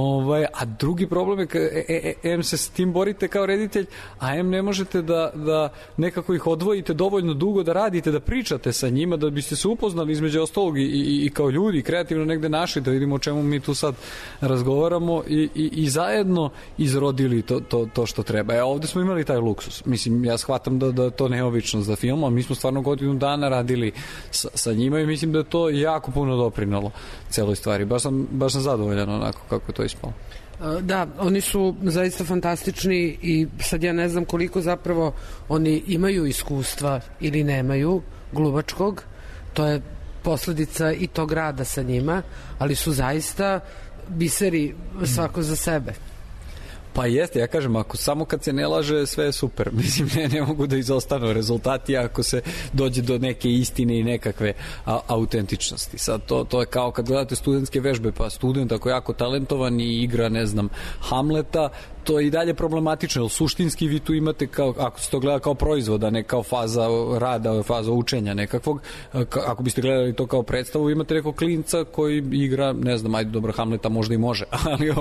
S10: a drugi problem je se s tim borite kao reditelj, a ne možete da nekako ih odvojite dovoljno dugo da radite, da pričate sa njima, da biste se upoznali između ostalog i kao ljudi, kreativno negde našli, da vidimo o čemu mi tu sad razgovaramo i zajedno izrodili to što treba. Ovde smo imali taj luksus. Mislim, ja shvatam da to neobično za film, a mi smo stvarno godinu dana radili sa njima i mislim da je to jako puno doprinalo celoj stvari. Baš sam zadovoljan onako kako je to ispalo.
S5: Da, oni su zaista fantastični i sad ja ne znam koliko zapravo oni imaju iskustva ili nemaju glumačkog, to je posledica i tog rada sa njima, ali su zaista biseri svako za sebe.
S10: Pa jeste, ja kažem, ako samo kad se ne laže, sve je super. Mislim, ne mogu da izostanu rezultati ako se dođe do neke istine i nekakve autentičnosti. Sad, to je kao kad gledate studentske vežbe, pa student ako je jako talentovan i igra, ne znam, Hamleta, to je i dalje problematično, jer suštinski vi tu imate, ako se to gleda kao proizvod, a ne kao faza rada, faza učenja nekakvog, ako biste gledali to kao predstavu, imate nekog klinca koji igra, ne znam, ajde dobro, Hamleta možda i može, ali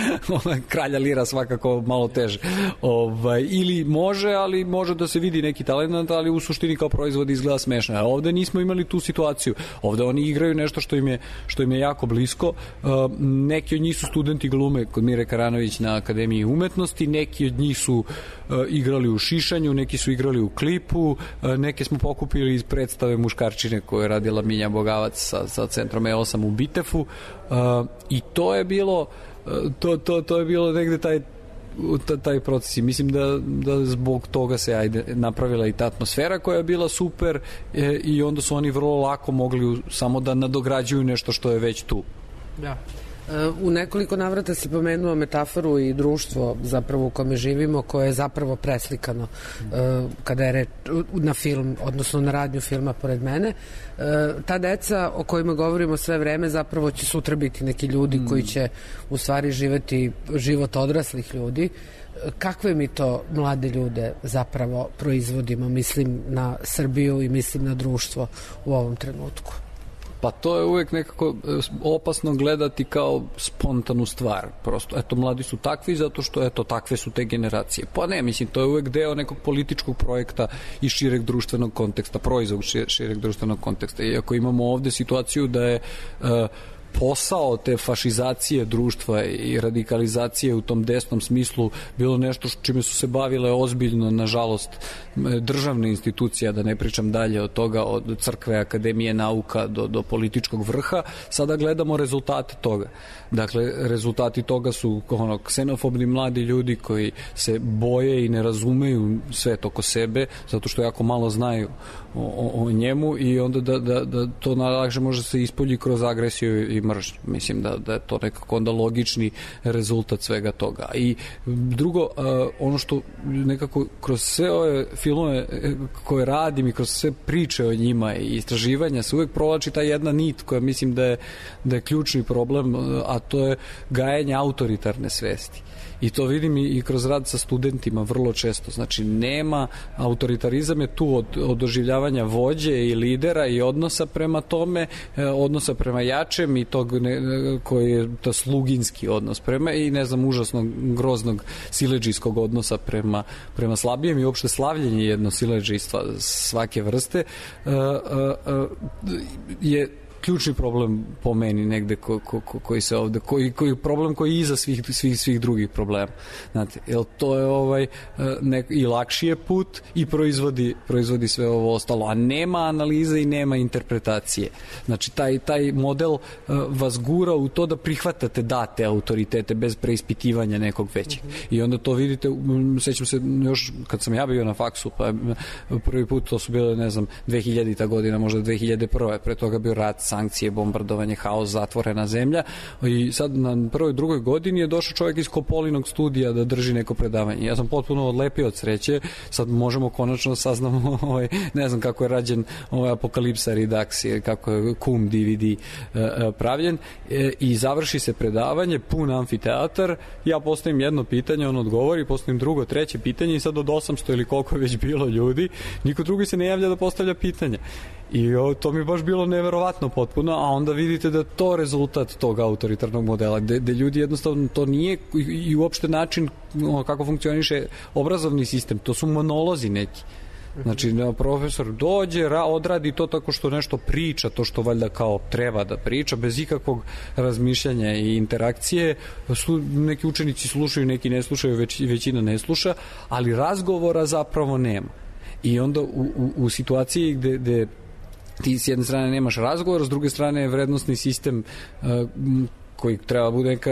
S10: Kralja Lira svakako malo teže. Ili može, ali može da se vidi neki talent, ali u suštini kao proizvod izgleda smešno. A ovde nismo imali tu situaciju. Ovde oni igraju nešto što im je jako blisko. Neki od njih su studenti glume kod Mire Karanović na Akademiji umetnosti, neki od njih su igrali u Šišanju, neki su igrali u klipu, neke smo pokupili iz predstave Muškarčine koje je radila Minja Bogavac sa Centrom E8 u Bitefu i to je bilo to je bilo negde taj proces i mislim da zbog toga se napravila i ta atmosfera koja je bila super i onda su oni vrlo lako mogli samo da nadograđuju nešto što je već tu.
S5: Da. U nekoliko navrata se pomenuo metaforu i društvo zapravo u kome živimo, koje je zapravo preslikano kada je reč na film, odnosno na radnju filma pored mene. Ta deca o kojima govorimo sve vreme zapravo će sutra biti neki ljudi koji će u stvari živeti život odraslih ljudi. Kakve mi to mlade ljude zapravo proizvodimo? Mislim na Srbiju i mislim na društvo u ovom trenutku.
S10: Pa to je uvek nekako opasno gledati kao spontanu stvar. Prosto, mladi su takvi zato što, takve su te generacije. Pa ne, mislim, to je uvek deo nekog političkog projekta i šireg društvenog konteksta, proizvod šireg društvenog konteksta. Iako imamo ovde situaciju da je posao te fašizacije društva i radikalizacije u tom desnom smislu bilo nešto čime su se bavile ozbiljno, nažalost, državne institucije, da ne pričam dalje od toga, od crkve, akademije nauka do političkog vrha. Sada gledamo rezultate toga. Dakle, rezultati toga su ksenofobni mladi ljudi koji se boje i ne razumeju svet oko sebe, zato što jako malo znaju o njemu i onda da to najlakše može se ispolji kroz agresiju i mržnju. Mislim da je to nekako onda logični rezultat svega toga. I drugo, ono što nekako kroz sve ove filmove koje radim i kroz sve priče o njima i istraživanja se uvek provlači ta jedna nit koja mislim da je ključni problem, a to je gajanje autoritarne svesti. I to vidim i kroz rad sa studentima vrlo često. Znači, nema, autoritarizam je tu od doživljavanja vođe i lidera i odnosa prema tome, odnosa prema jačem i tog koji je to sluginski odnos prema i ne znam, užasnog, groznog siledžijskog odnosa prema slabijem i uopšte slavljenje jedno siledžijstva svake vrste je ključni problem po meni negde koji se ovde, koji problem koji je iza svih drugih problema. Znate, jer to je i lakši je put i proizvodi sve ovo ostalo, a nema analize i nema interpretacije. Znači, taj model vas gura u to da prihvatate date autoritete bez preispitivanja nekog većeg. I onda to vidite, sećam se još kad sam ja bio na faksu, pa prvi put to su bile, ne znam, 2000. godina, možda 2001. Pre toga bio Rac sankcije, bombardovanje, haos, zatvorena zemlja i sad na prvoj, drugoj godini je došao čovjek iz Kopolinog studija da drži neko predavanje. Ja sam potpuno odlepio od sreće, sad možemo konačno saznamo, ne znam kako je rađen Apokalipsa Redux, kako je Kum DVD pravljen i završi se predavanje, pun amfiteatar, ja postavim jedno pitanje, on odgovori, postavim drugo, treće pitanje i sad od 800 ili koliko je već bilo ljudi, niko drugi se ne javlja da postavlja pitanja. I to mi je baš bilo neverovatno potpuno, a onda vidite da to rezultat tog autoritarnog modela, gde ljudi jednostavno to nije i uopšte način kako funkcioniše obrazovni sistem, to su monolozi neki. Znači, profesor dođe, odradi to tako što nešto priča, to što valjda kao treba da priča, bez ikakvog razmišljanja i interakcije. Neki učenici slušaju, neki ne slušaju, većina ne sluša, ali razgovora zapravo nema. I onda u situaciji gde ti s jedne strane nemaš razgovor, s druge strane je vrednostni sistem koji treba bude neka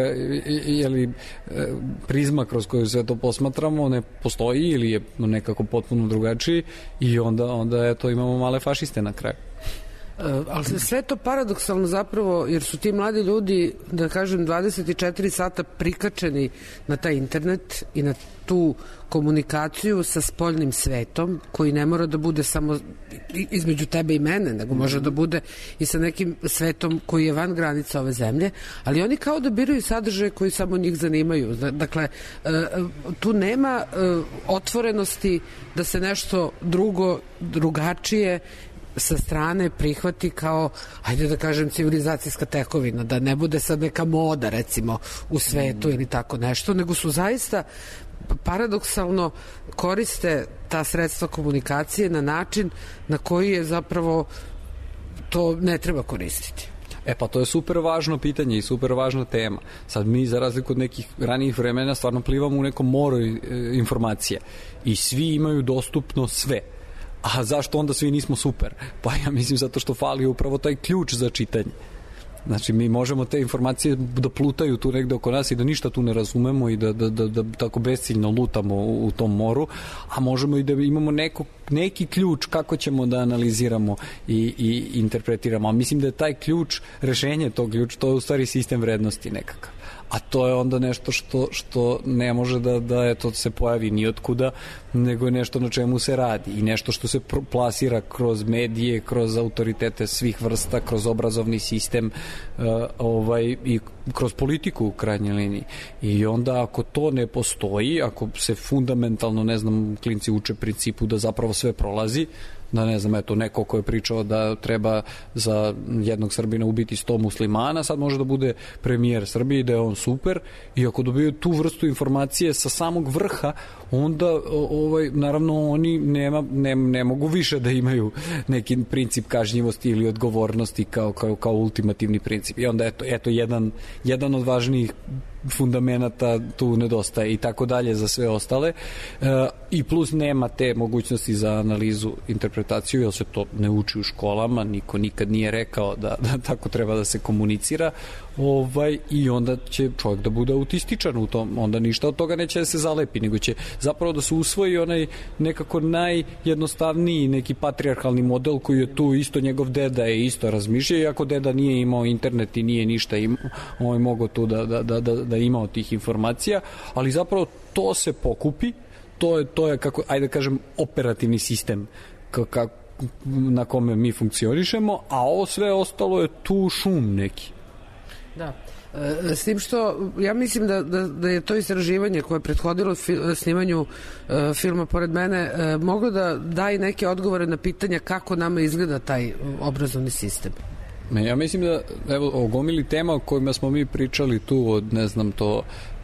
S10: prizma kroz koju sve to posmatramo, ne postoji ili je nekako potpuno drugačiji i onda eto, imamo male fašiste na kraju.
S5: Ali sve to paradoksalno zapravo, jer su ti mladi ljudi, da kažem, 24 sata prikačeni na taj internet i na tu komunikaciju sa spoljnim svetom, koji ne mora da bude samo između tebe i mene, nego može da bude i sa nekim svetom koji je van granica ove zemlje, ali oni kao da biraju sadržaje koji samo njih zanimaju. Dakle, tu nema otvorenosti da se nešto drugačije sa strane prihvati kao, ajde da kažem, civilizacijska tekovina, da ne bude sad neka moda recimo u svetu ili tako nešto, nego su zaista paradoksalno koriste ta sredstva komunikacije na način na koji je zapravo to ne treba koristiti.
S10: Pa to je super važno pitanje i super važna tema. Sad mi, za razliku od nekih ranijih vremena, stvarno plivamo u nekom moru informacije i svi imaju dostupno sve. A zašto onda svi nismo super? Pa ja mislim zato što fali upravo taj ključ za čitanje. Znači, mi možemo te informacije da plutaju tu negde oko nas i da ništa tu ne razumemo i da tako besciljno lutamo u tom moru, a možemo i da imamo neki ključ kako ćemo da analiziramo i interpretiramo. A mislim da je taj ključ, rešenje tog ključa, to je u stvari sistem vrednosti nekakav. A to je onda nešto što ne može da eto, se pojavi ni otkuda, nego je nešto na čemu se radi i nešto što se plasira kroz medije, kroz autoritete svih vrsta, kroz obrazovni sistem i kroz politiku u krajnjoj liniji. I onda ako to ne postoji, ako se fundamentalno, ne znam, klinci uče principu da zapravo sve prolazi, da ne znam, eto, neko ko je pričao da treba za jednog Srbina ubiti 100 muslimana, sad može da bude premijer Srbije, da je on super, i ako dobiju tu vrstu informacije sa samog vrha, onda naravno oni ne mogu više da imaju neki princip kažnjivosti ili odgovornosti kao ultimativni princip. I onda eto jedan od važnijih fundamenata tu nedostaje i tako dalje za sve ostale, i plus nema te mogućnosti za analizu, interpretaciju, jer se to ne uči u školama, niko nikad nije rekao da tako treba da se komunicira, i onda će čovjek da bude autističan u tom, onda ništa od toga neće da se zalepi, nego će zapravo da se usvoji onaj nekako najjednostavniji neki patrijarhalni model koji je tu isto, njegov deda je isto razmišljao, iako deda nije imao internet i nije ništa mogao tu da ima od tih informacija, ali zapravo to se pokupi, to je kako, ajde kažem, operativni sistem na kome mi funkcionišemo, a ovo sve ostalo je tu šum neki.
S5: Da. S tim što ja mislim da je to istraživanje koje je prethodilo snimanju filma Pored mene moglo da daje neke odgovore na pitanja kako nama izgleda taj obrazovni sistem.
S10: Ja mislim da, evo, o gomili tema o kojima smo mi pričali tu, od, ne znam, to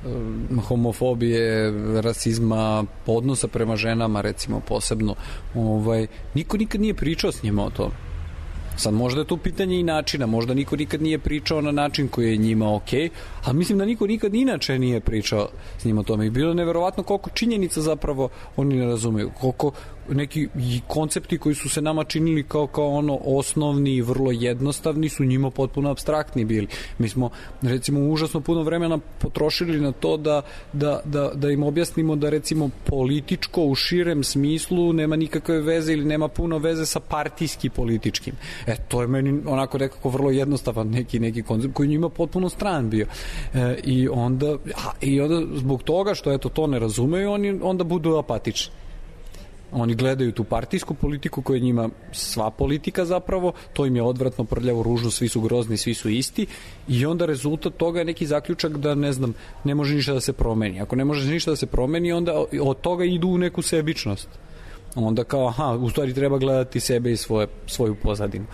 S10: homofobije, rasizma, odnosa prema ženama, recimo, posebno, niko nikad nije pričao s njima o tome. Sad, možda je to pitanje i načina, možda niko nikad nije pričao na način koji je njima okej, ali mislim da niko nikad inače nije pričao s njima o tome. I bilo je neverovatno koliko činjenica zapravo oni ne razumeju, neki koncepti koji su se nama činili kao ono osnovni i vrlo jednostavni su njima potpuno apstraktni bili. Mi smo recimo užasno puno vremena potrošili na to da im objasnimo da recimo političko u širem smislu nema nikakve veze ili nema puno veze sa partijski političkim. To je meni onako nekako vrlo jednostavan neki koncept koji njima potpuno stran bio. I onda zbog toga što to ne razumeju, oni onda budu apatični. Oni gledaju tu partijsku politiku koja je njima sva politika zapravo, to im je odvratno, prljavo, ružno, svi su grozni, svi su isti i onda rezultat toga je neki zaključak da ne može ništa da se promeni. Ako ne može ništa da se promeni, onda od toga idu u neku sebičnost. Onda kao, u stvari treba gledati sebe i svoju pozadinu.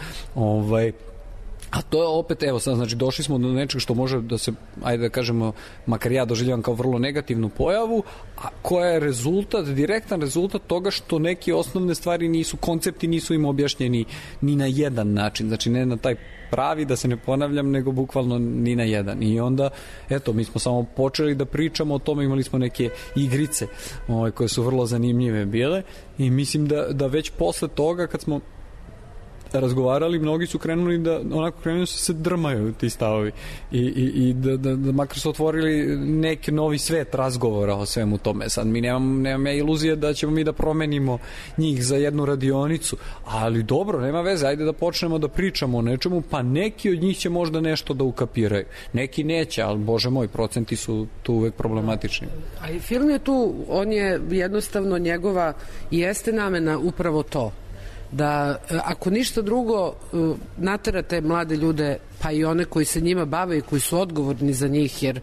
S10: A to je opet, sad znači došli smo do nečeg što može da se, ajde da kažemo, makar ja doživljavam kao vrlo negativnu pojavu, a koja je direktan rezultat toga što neke osnovne stvari koncepti nisu im objašnjeni ni na jedan način, znači ne na taj pravi, da se ne ponavljam, nego bukvalno ni na jedan. I onda, mi smo samo počeli da pričamo o tome, imali smo neke igrice koje su vrlo zanimljive bile i mislim da već posle toga kad smo razgovarali, mnogi su krenuli se drmaju ti stavovi i da makar su otvorili neki novi svet razgovora o svemu tome. Sad mi nemam ja iluzije da ćemo mi da promenimo njih za jednu radionicu, ali dobro, nema veze, ajde da počnemo da pričamo o nečemu, pa neki od njih će možda nešto da ukapiraju, neki neće, ali bože moj, procenti su tu uvek problematični.
S5: A i film je tu, on je jednostavno njegova jeste namena upravo to, da ako ništa drugo naterate mlade ljude, pa i one koji se njima bave i koji su odgovorni za njih, jer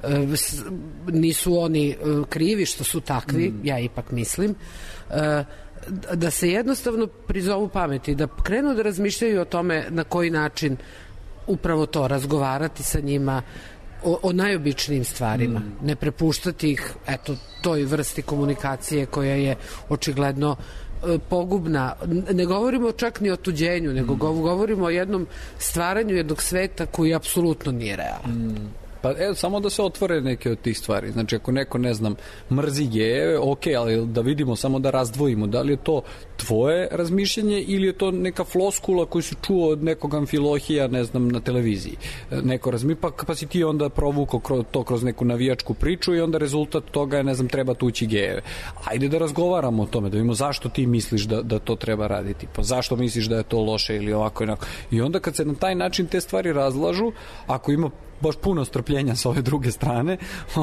S5: nisu oni krivi što su takvi, ja ipak mislim, da se jednostavno prizovu pameti, da krenu da razmišljaju o tome na koji način upravo to, razgovarati sa njima o najobičnijim stvarima, ne prepuštati ih toj vrsti komunikacije koja je očigledno pogubna. Ne govorimo čak ni o tuđenju, nego govorimo o jednom stvaranju jednog sveta koji apsolutno nije realan.
S10: Pa samo da se otvore neke od tih stvari. Znači, ako neko, ne znam, mrzi gejeve, ali da vidimo, samo da razdvojimo. Da li je to tvoje razmišljanje ili je to neka floskula koju si čuo od nekog Amfilohija, ne znam, na televiziji. Neko pa si ti onda provukao to kroz neku navijačku priču i onda rezultat toga je, ne znam, treba tući gejeve. Ajde da razgovaramo o tome, da vidimo zašto ti misliš da to treba raditi. Pa zašto misliš da je to loše ili ovako i onako. I onda kad se na taj način te stvari razlažu, ako ima baš puno strpljenja sa ove druge strane,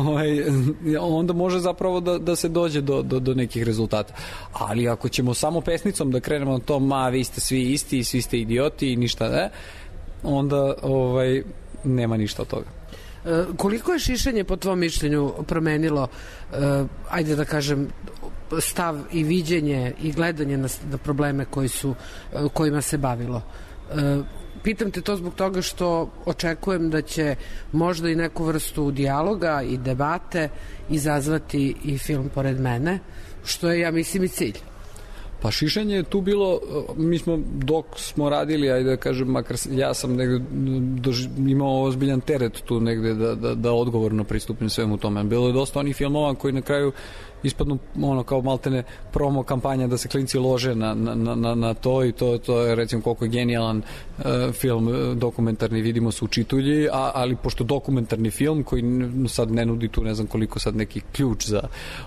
S10: onda može zapravo da se dođe do nekih rezultata. Ali ako ćemo samo pesnicom da krenemo na to, vi ste svi isti i svi ste idioti i ništa ne, onda nema ništa od toga.
S5: Koliko je šišanje po tvom mišljenju promenilo, ajde da kažem, stav i viđenje i gledanje na probleme kojima se bavilo? Pitam te to zbog toga što očekujem da će možda i neku vrstu dijaloga i debate izazvati i film Pored mene, što je, ja mislim, i cilj.
S10: Pa šišanje je tu bilo, mi smo dok smo radili, ajde da kažem, makar ja sam negde imao ozbiljan teret tu negde da odgovorno pristupim svemu tome. Bilo je dosta onih filmova koji na kraju ispadnu kao maltene promo kampanja da se klinci lože na to i to je recimo koliko je genijalan film dokumentarni, vidimo se u Čitulji, ali pošto dokumentarni film koji sad ne nudi tu ne znam koliko sad neki ključ za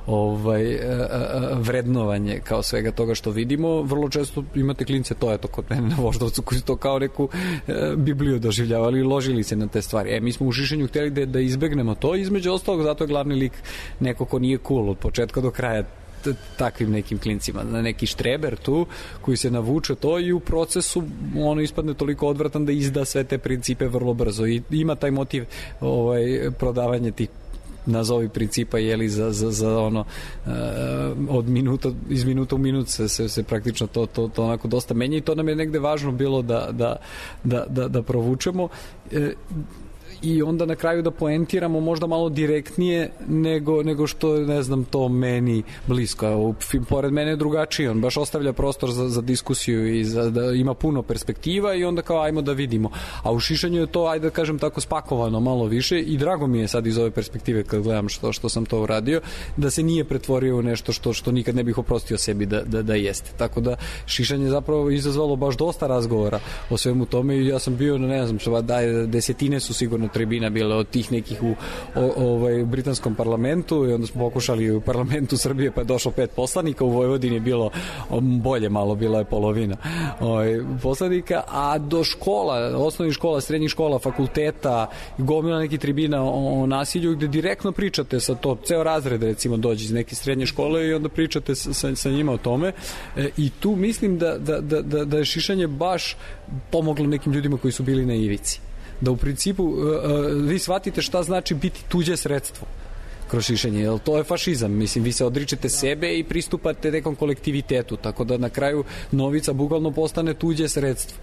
S10: vrednovanje kao svega toga što vidimo, vrlo često imate klince, to je to kod mene na Voždovcu, koji su to kao neku Bibliju doživljavali i ložili se na te stvari. Mi smo u šišenju htjeli da izbegnemo to, između ostalog zato je glavni lik neko ko nije cool od početka do kraja takvim nekim klincima, na neki štreber tu koji se navuče to i u procesu ono ispadne toliko odvratan da izda sve te principe vrlo brzo i ima taj motiv prodavanje tih nazovi principa za ono od minuta, iz minuta u minut se praktično to onako dosta menja i to nam je negde važno bilo da provučemo. i onda na kraju da poentiramo možda malo direktnije nego što je, ne znam, to meni blisko. Pored mene je drugačiji, on baš ostavlja prostor za diskusiju i da ima puno perspektiva i onda kao ajmo da vidimo. A u Šišanju je to, ajde da kažem tako, spakovano malo više i drago mi je sad iz ove perspektive kad gledam što sam to uradio, da se nije pretvorio u nešto što nikad ne bih oprostio sebi da jeste. Tako da Šišanje zapravo izazvalo baš dosta razgovora o svemu tome i ja sam bio, ne znam, desetine su sigurno tribina bile od tih nekih u britanskom parlamentu i onda smo pokušali u parlamentu Srbije pa je došlo 5 poslanika, u Vojvodini je bilo bolje malo, bila je polovina poslanika, a do škola, osnovnih škola, srednjih škola, fakulteta, gomila nekih tribina o nasilju gde direktno pričate sa to, ceo razred recimo dođe iz neke srednje škole i onda pričate sa njima o tome i tu mislim da je Šišanje baš pomoglo nekim ljudima koji su bili na ivici. Da u principu vi shvatite šta znači biti tuđe sredstvo kroz Šišanje, jer to je fašizam. Mislim, vi se odričete sebe i pristupate nekom kolektivitetu, tako da na kraju Novica bukvalno postane tuđe sredstvo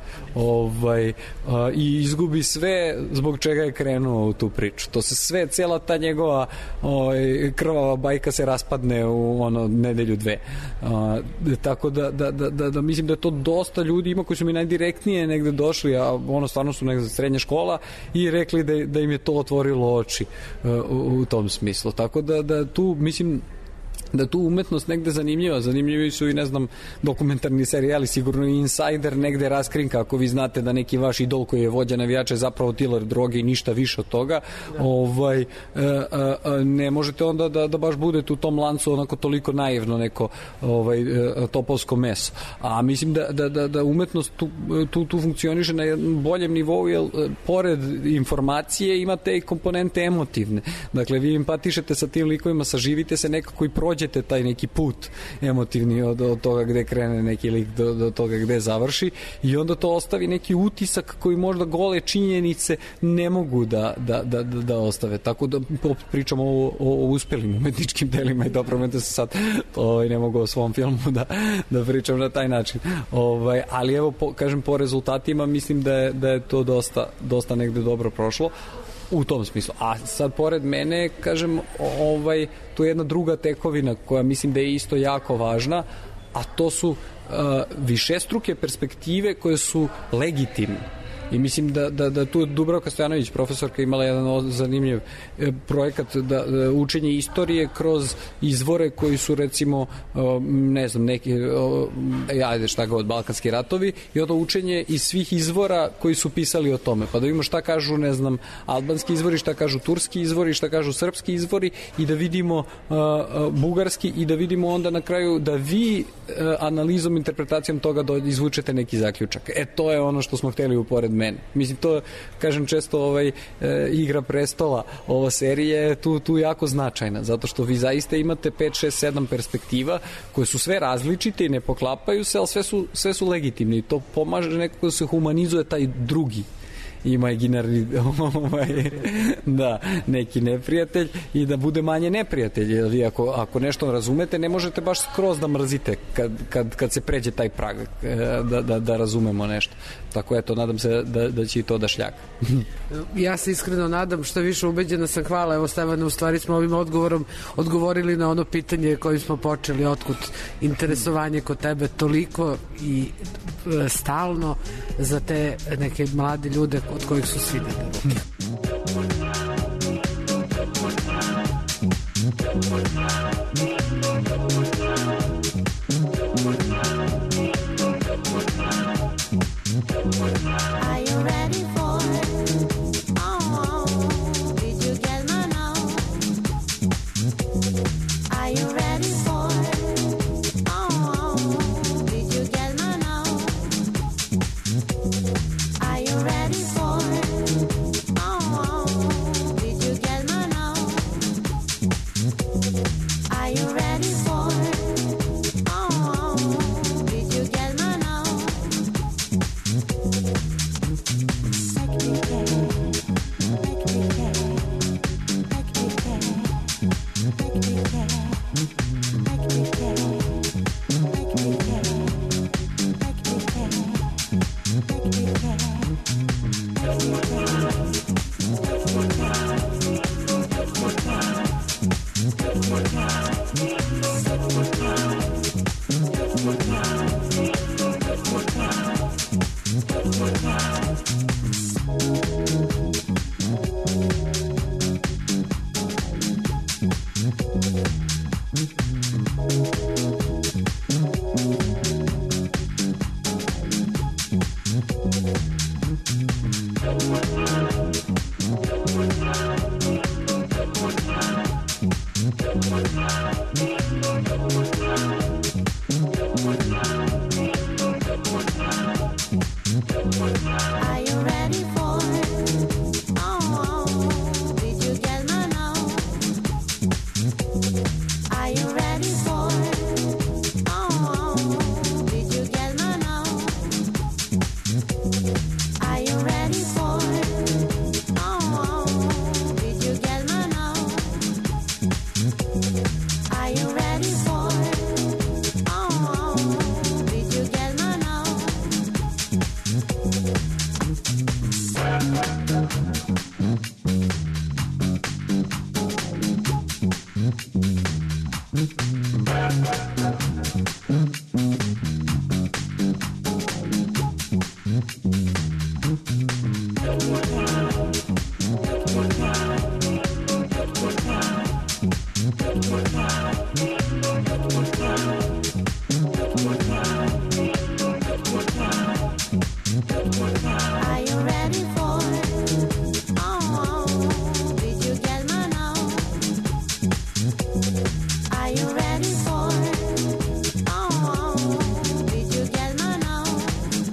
S10: i izgubi sve zbog čega je krenuo u tu priču. To se sve, cela ta njegova krvava bajka se raspadne u nedelju dve. Tako da mislim da je to dosta ljudi ima koji su mi najdirektnije negde došli, a stvarno su negde srednja škola i rekli da im je to otvorilo oči u tom smislu. Tako da tu, mislim, da tu umetnost negde zanimljiva. Zanimljivi su i, ne znam, dokumentarni serijali, sigurno i Insider negde raskrinka, ako vi znate da neki vaš idol koji je vođa navijača je zapravo diler droge i ništa više od toga, ne možete onda da baš budete u tom lancu onako toliko naivno neko topovsko meso. A mislim da umetnost tu funkcioniše na jednom boljem nivou, jer pored informacije imate i komponente emotivne. Dakle, vi empatišete sa tim likovima, saživite se nekako i prođete taj neki put emotivni od toga gde krene neki lik do toga gde završi i onda to ostavi neki utisak koji možda gole činjenice ne mogu da ostave. Tako da pričamo o uspelim umetničkim delima i dobro me da se sad ne mogu o svom filmu da pričam na taj način. Ali evo, kažem, po rezultatima mislim da je to dosta negde dobro prošlo u tom smislu. A sad pored mene, kažem, to je jedna druga tekovina koja mislim da je isto jako važna, a to su višestruke perspektive koje su legitimne. I mislim da tu Dubravka Stojanović, profesorka, imala jedan zanimljiv projekat da učenje istorije kroz izvore koji su, recimo, ne znam, neki, ajde šta god, Balkanski ratovi, i onda učenje iz svih izvora koji su pisali o tome. Pa da vidimo šta kažu, ne znam, albanski izvori, šta kažu turski izvori, šta kažu srpski izvori i da vidimo bugarski i da vidimo onda na kraju da vi analizom, interpretacijom toga izvučete neki zaključak. To je ono što smo hteli upored mene. Mislim, to, kažem često, Igra prestola, ova serija je tu jako značajna, zato što vi zaista imate 5, 6, 7 perspektiva koje su sve različite i ne poklapaju se, ali sve su legitimne i to pomaže nekako da se humanizuje taj drugi imaginarni neki neprijatelj i da bude manje neprijatelj, jer vi ako nešto razumete ne možete baš skroz da mrzite kad se pređe taj prag da razumemo nešto. Tako eto, nadam se da će i to da šljaka.
S5: Ja se iskreno nadam, što više ubeđena sam. Hvala, evo Stevane, u stvari smo ovim odgovorom odgovorili na ono pitanje kojim smo počeli, otkud interesovanje kod tebe toliko i stalno za te neke mlade ljude od kojih su svi debilki.
S11: Are you ready for it? Oh, did you get my note? Are you ready for it? Oh, did you get my note? Are you ready for it? Oh, did you get my note? Are you ready for it? Oh, did you get my note? Are you ready for it? Oh, did you get my note? Are you ready for it? Oh, did you get my note? Are you ready for it? Oh, did you get my note? Are you ready for it? Oh, did you get my note?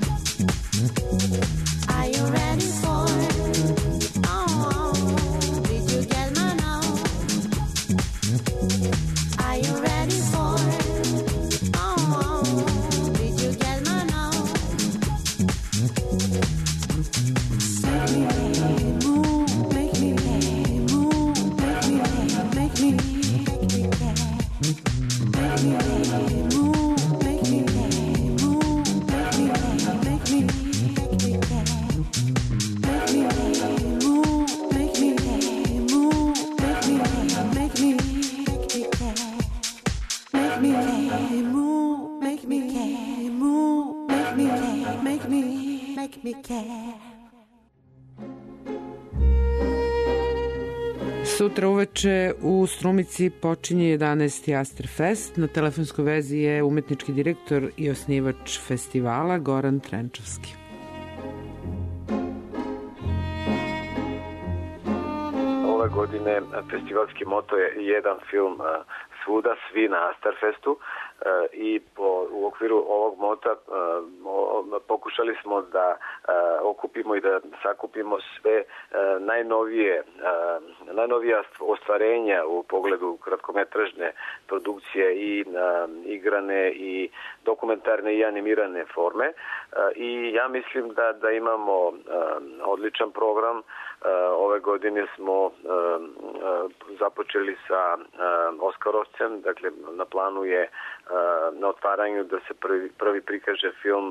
S11: Are you ready for it? Oh, did you get my note? Are you ready for it? Oh, did you get my note? Make me move, make me care.
S5: Sutra uveče u Strumici počinje 11. Asterfest. Na telefonskoj vezi je umetnički direktor i osnivač festivala Goran Trenčovski.
S12: Ove godine festivalski moto je jedan film svuda, svi na Asterfestu. I u okviru ovog mota pokušali smo da okupimo i da sakupimo sve najnovija ostvarenja u pogledu kratkometražne produkcije i igrane i dokumentarne i animirane forme. I ja mislim da imamo odličan program. Ove godine smo započeli sa Oskarovcem, dakle na planu je na otvaranju da se prvi prikaže film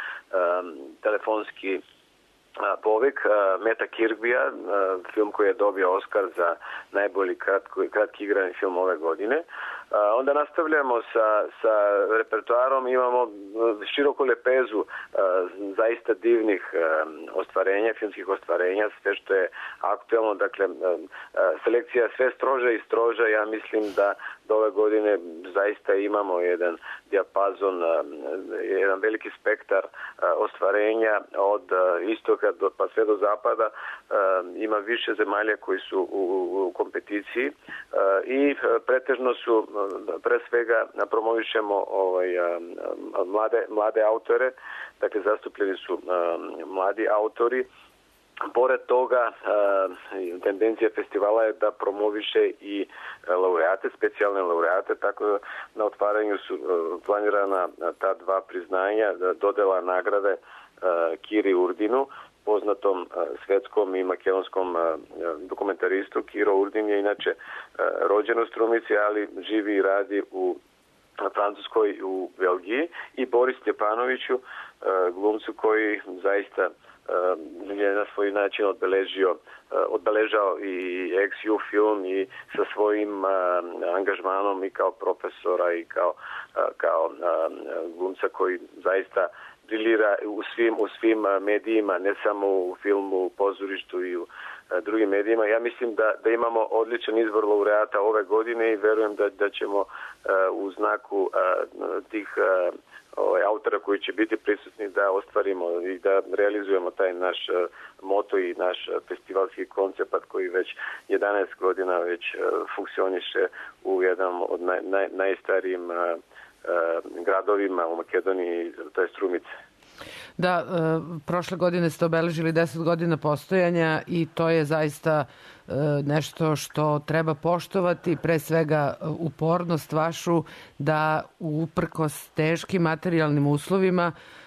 S12: Telefonski povik Meta Kirkbija, film koji je dobio Oskar za najbolji kratki igrani film ove godine. Onda nastavljamo sa repertoarom, imamo široku lepezu zaista divnih ostvarenja, filmskih ostvarenja, sve što je aktuelno, dakle selekcija sve stroža i stroža. Ja mislim da do ove godine zaista imamo jedan dijapazon, jedan veliki spektar ostvarenja od istoka pa sve do zapada. Ima više zemalja koji su u kompeticiji i pretežno su, pre svega promovišemo mlade autore, dakle zastupljeni su mladi autori. Pored toga, tendencija festivala je da promoviše i laureate, specijalne laureate, tako da na otvaranju su planirana ta dva priznanja, dodela nagrade Kiri Urdinu, poznatom svetskom i makedonskom dokumentaristu. Kiro Urdin je inače rođen u Strumici, ali živi i radi u Francuskoj i u Belgiji, i Boris Stjepanoviću, glumcu koji zaista je na svoj način odbeležao i XU film i sa svojim angažmanom i kao profesora i kao glumca koji zaista brilira u svim medijima, ne samo u filmu, u pozorištu i u drugim medijima. Ja mislim da imamo odličan izbor laureata ove godine i verujem da ćemo u znaku tih autora koji će biti prisutni da ostvarimo i da realizujemo taj naš moto i naš festivalski koncept koji već 11 godina već funkcioniše u jednom od najstarijim gradovima u Makedoniji, to je Strumice.
S5: Da, prošle godine ste obeležili 10 godina postojanja i to je zaista nešto što treba poštovati, pre svega upornost vašu da uprkos teškim materijalnim uslovima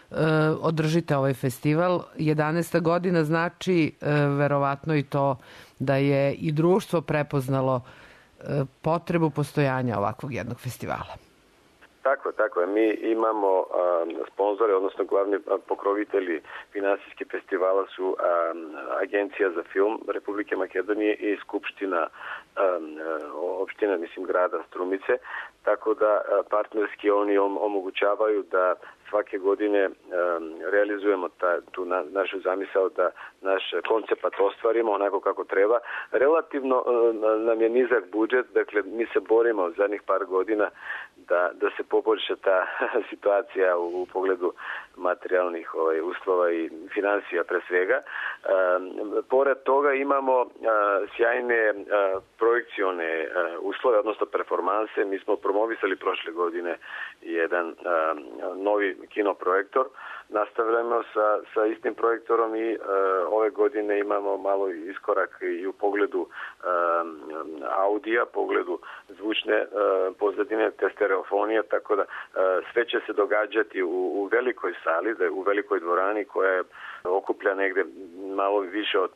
S5: održite ovaj festival. 11. godina znači verovatno i to da je i društvo prepoznalo potrebu postojanja ovakvog jednog festivala.
S12: Tako je. Mi imamo sponzore, odnosno glavni pokrovitelji finansijskih festivala su Agencija za film Republike Makedonije i Skupština opština, grada Strumice, tako da partnerski oni omogućavaju da svake godine realizujemo tu našu zamisao da naš koncept ostvarimo onako kako treba. Relativno nam je nizak budžet, dakle mi se borimo zadnjih par godina da se poboljša ta situacija u pogledu materijalnih uslova i financija pre svega. Pored toga imamo sjajne projekcione uslove, odnosno performanse. Mi smo promovisali prošle godine jedan novi kinoprojektor. Nastavljamo sa istim projektorom i ove godine imamo malo iskorak i u pogledu audija, pogledu zvučne pozadine te stereofonije, tako da sve će se događati u velikoj sali, u velikoj dvorani koja okuplja negde malo više od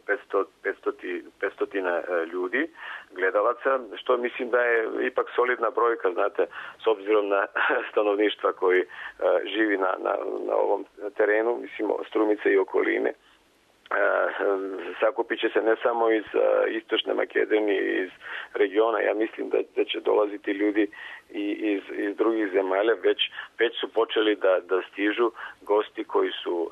S12: 500 ljudi, gledalaca, što mislim da je ipak solidna brojka, znate, s obzirom na stanovništva koji živi na ovom terenu, Strumice i okoline. Sakupit će se ne samo iz istočne Makedonije, iz regiona, ja mislim da će dolaziti ljudi i iz drugih zemalja, već su počeli da stižu gosti koji su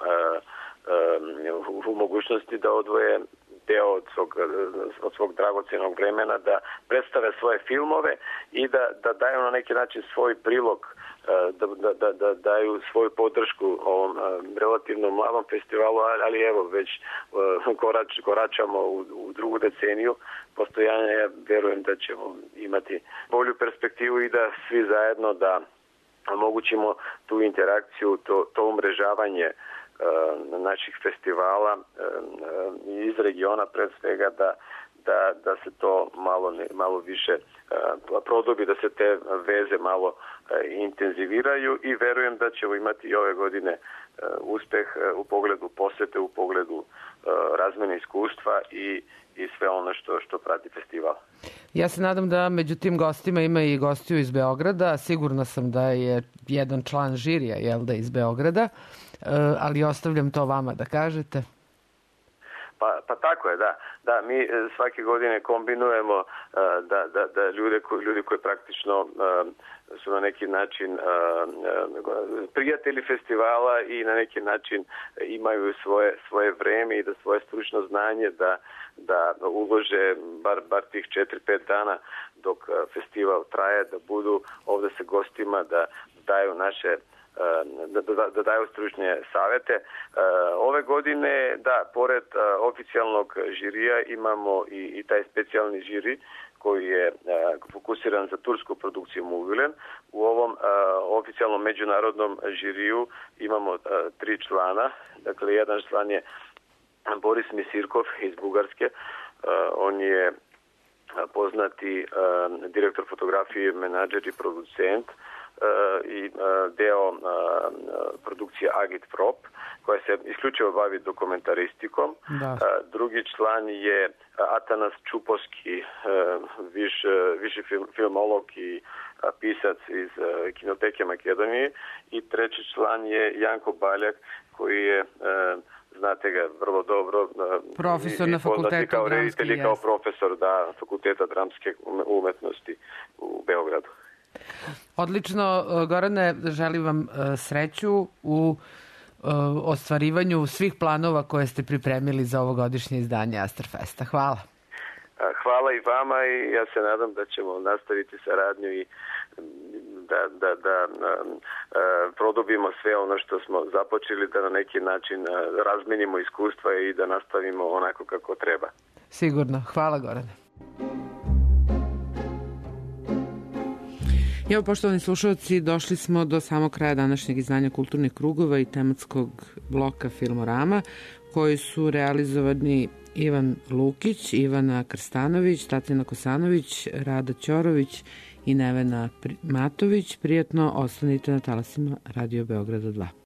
S12: u mogućnosti da odvoje deo od svog dragocenog vremena, da predstave svoje filmove i da daju na neki način svoj prilog, da daju svoju podršku ovom relativno mladom festivalu, ali evo već koračamo u drugu deceniju postojanja. Ja verujem da ćemo imati bolju perspektivu i da svi zajedno da omogućimo tu interakciju, to umrežavanje naših festivala iz regiona, pred svega da se to malo više produbi, da se te veze malo intenziviraju i verujem da ćemo imati i ove godine uspeh u pogledu posete, u pogledu razmene iskustva i sve ono što prati festival.
S5: Ja se nadam da među tim gostima ima i gostiju iz Beograda. Sigurna sam da je jedan član žirija, iz Beograda, ali ostavljam to vama da kažete.
S12: Pa tako je, da. Mi svake godine kombinujemo da ljudi koji praktično su na neki način prijatelji festivala i na neki način imaju svoje vreme i da svoje stručno znanje da ulože bar tih 4-5 dana dok festival traje, da budu ovde sa gostima, da daju da daju stručne savete. Ove godine, pored oficijalnog žirija imamo i taj specijalni žiri koji je fokusiran za tursku produkciju Muvilen. U ovom oficijalnom međunarodnom žiriju imamo 3 člana. Dakle, jedan član je Boris Misirkov iz Bugarske. On je poznati direktor fotografije, menadžer i producent i deo produkcije Agit Prop, koja se isključivo bavi dokumentaristikom. Drugi član je Atanas Čupovski, viši filmolog i pisac iz Kinoteke Makedonije. I treći član je Janko Baljak, koji je, znate ga vrlo dobro,
S5: profesor na fakultetu dramske,
S12: kao profesor fakulteta dramske umetnosti u Beogradu.
S5: Odlično, Gorane, želim vam sreću u ostvarivanju svih planova koje ste pripremili za ovogodišnje izdanje Astrofesta. Hvala.
S12: Hvala i vama i ja se nadam da ćemo nastaviti saradnju i da produbimo sve ono što smo započeli, da na neki način razmenimo iskustva i da nastavimo onako kako treba.
S5: Sigurno. Hvala, Gorane. Evo, poštovani slušalci, došli smo do samog kraja današnjeg izdanja Kulturnih krugova i tematskog bloka Filmorama, koji su realizovani Ivan Lukić, Ivana Krstanović, Tatjana Kosanović, Rada Ćorović i Nevena Matović. Prijatno ostanite na talasima Radio Beograda 2.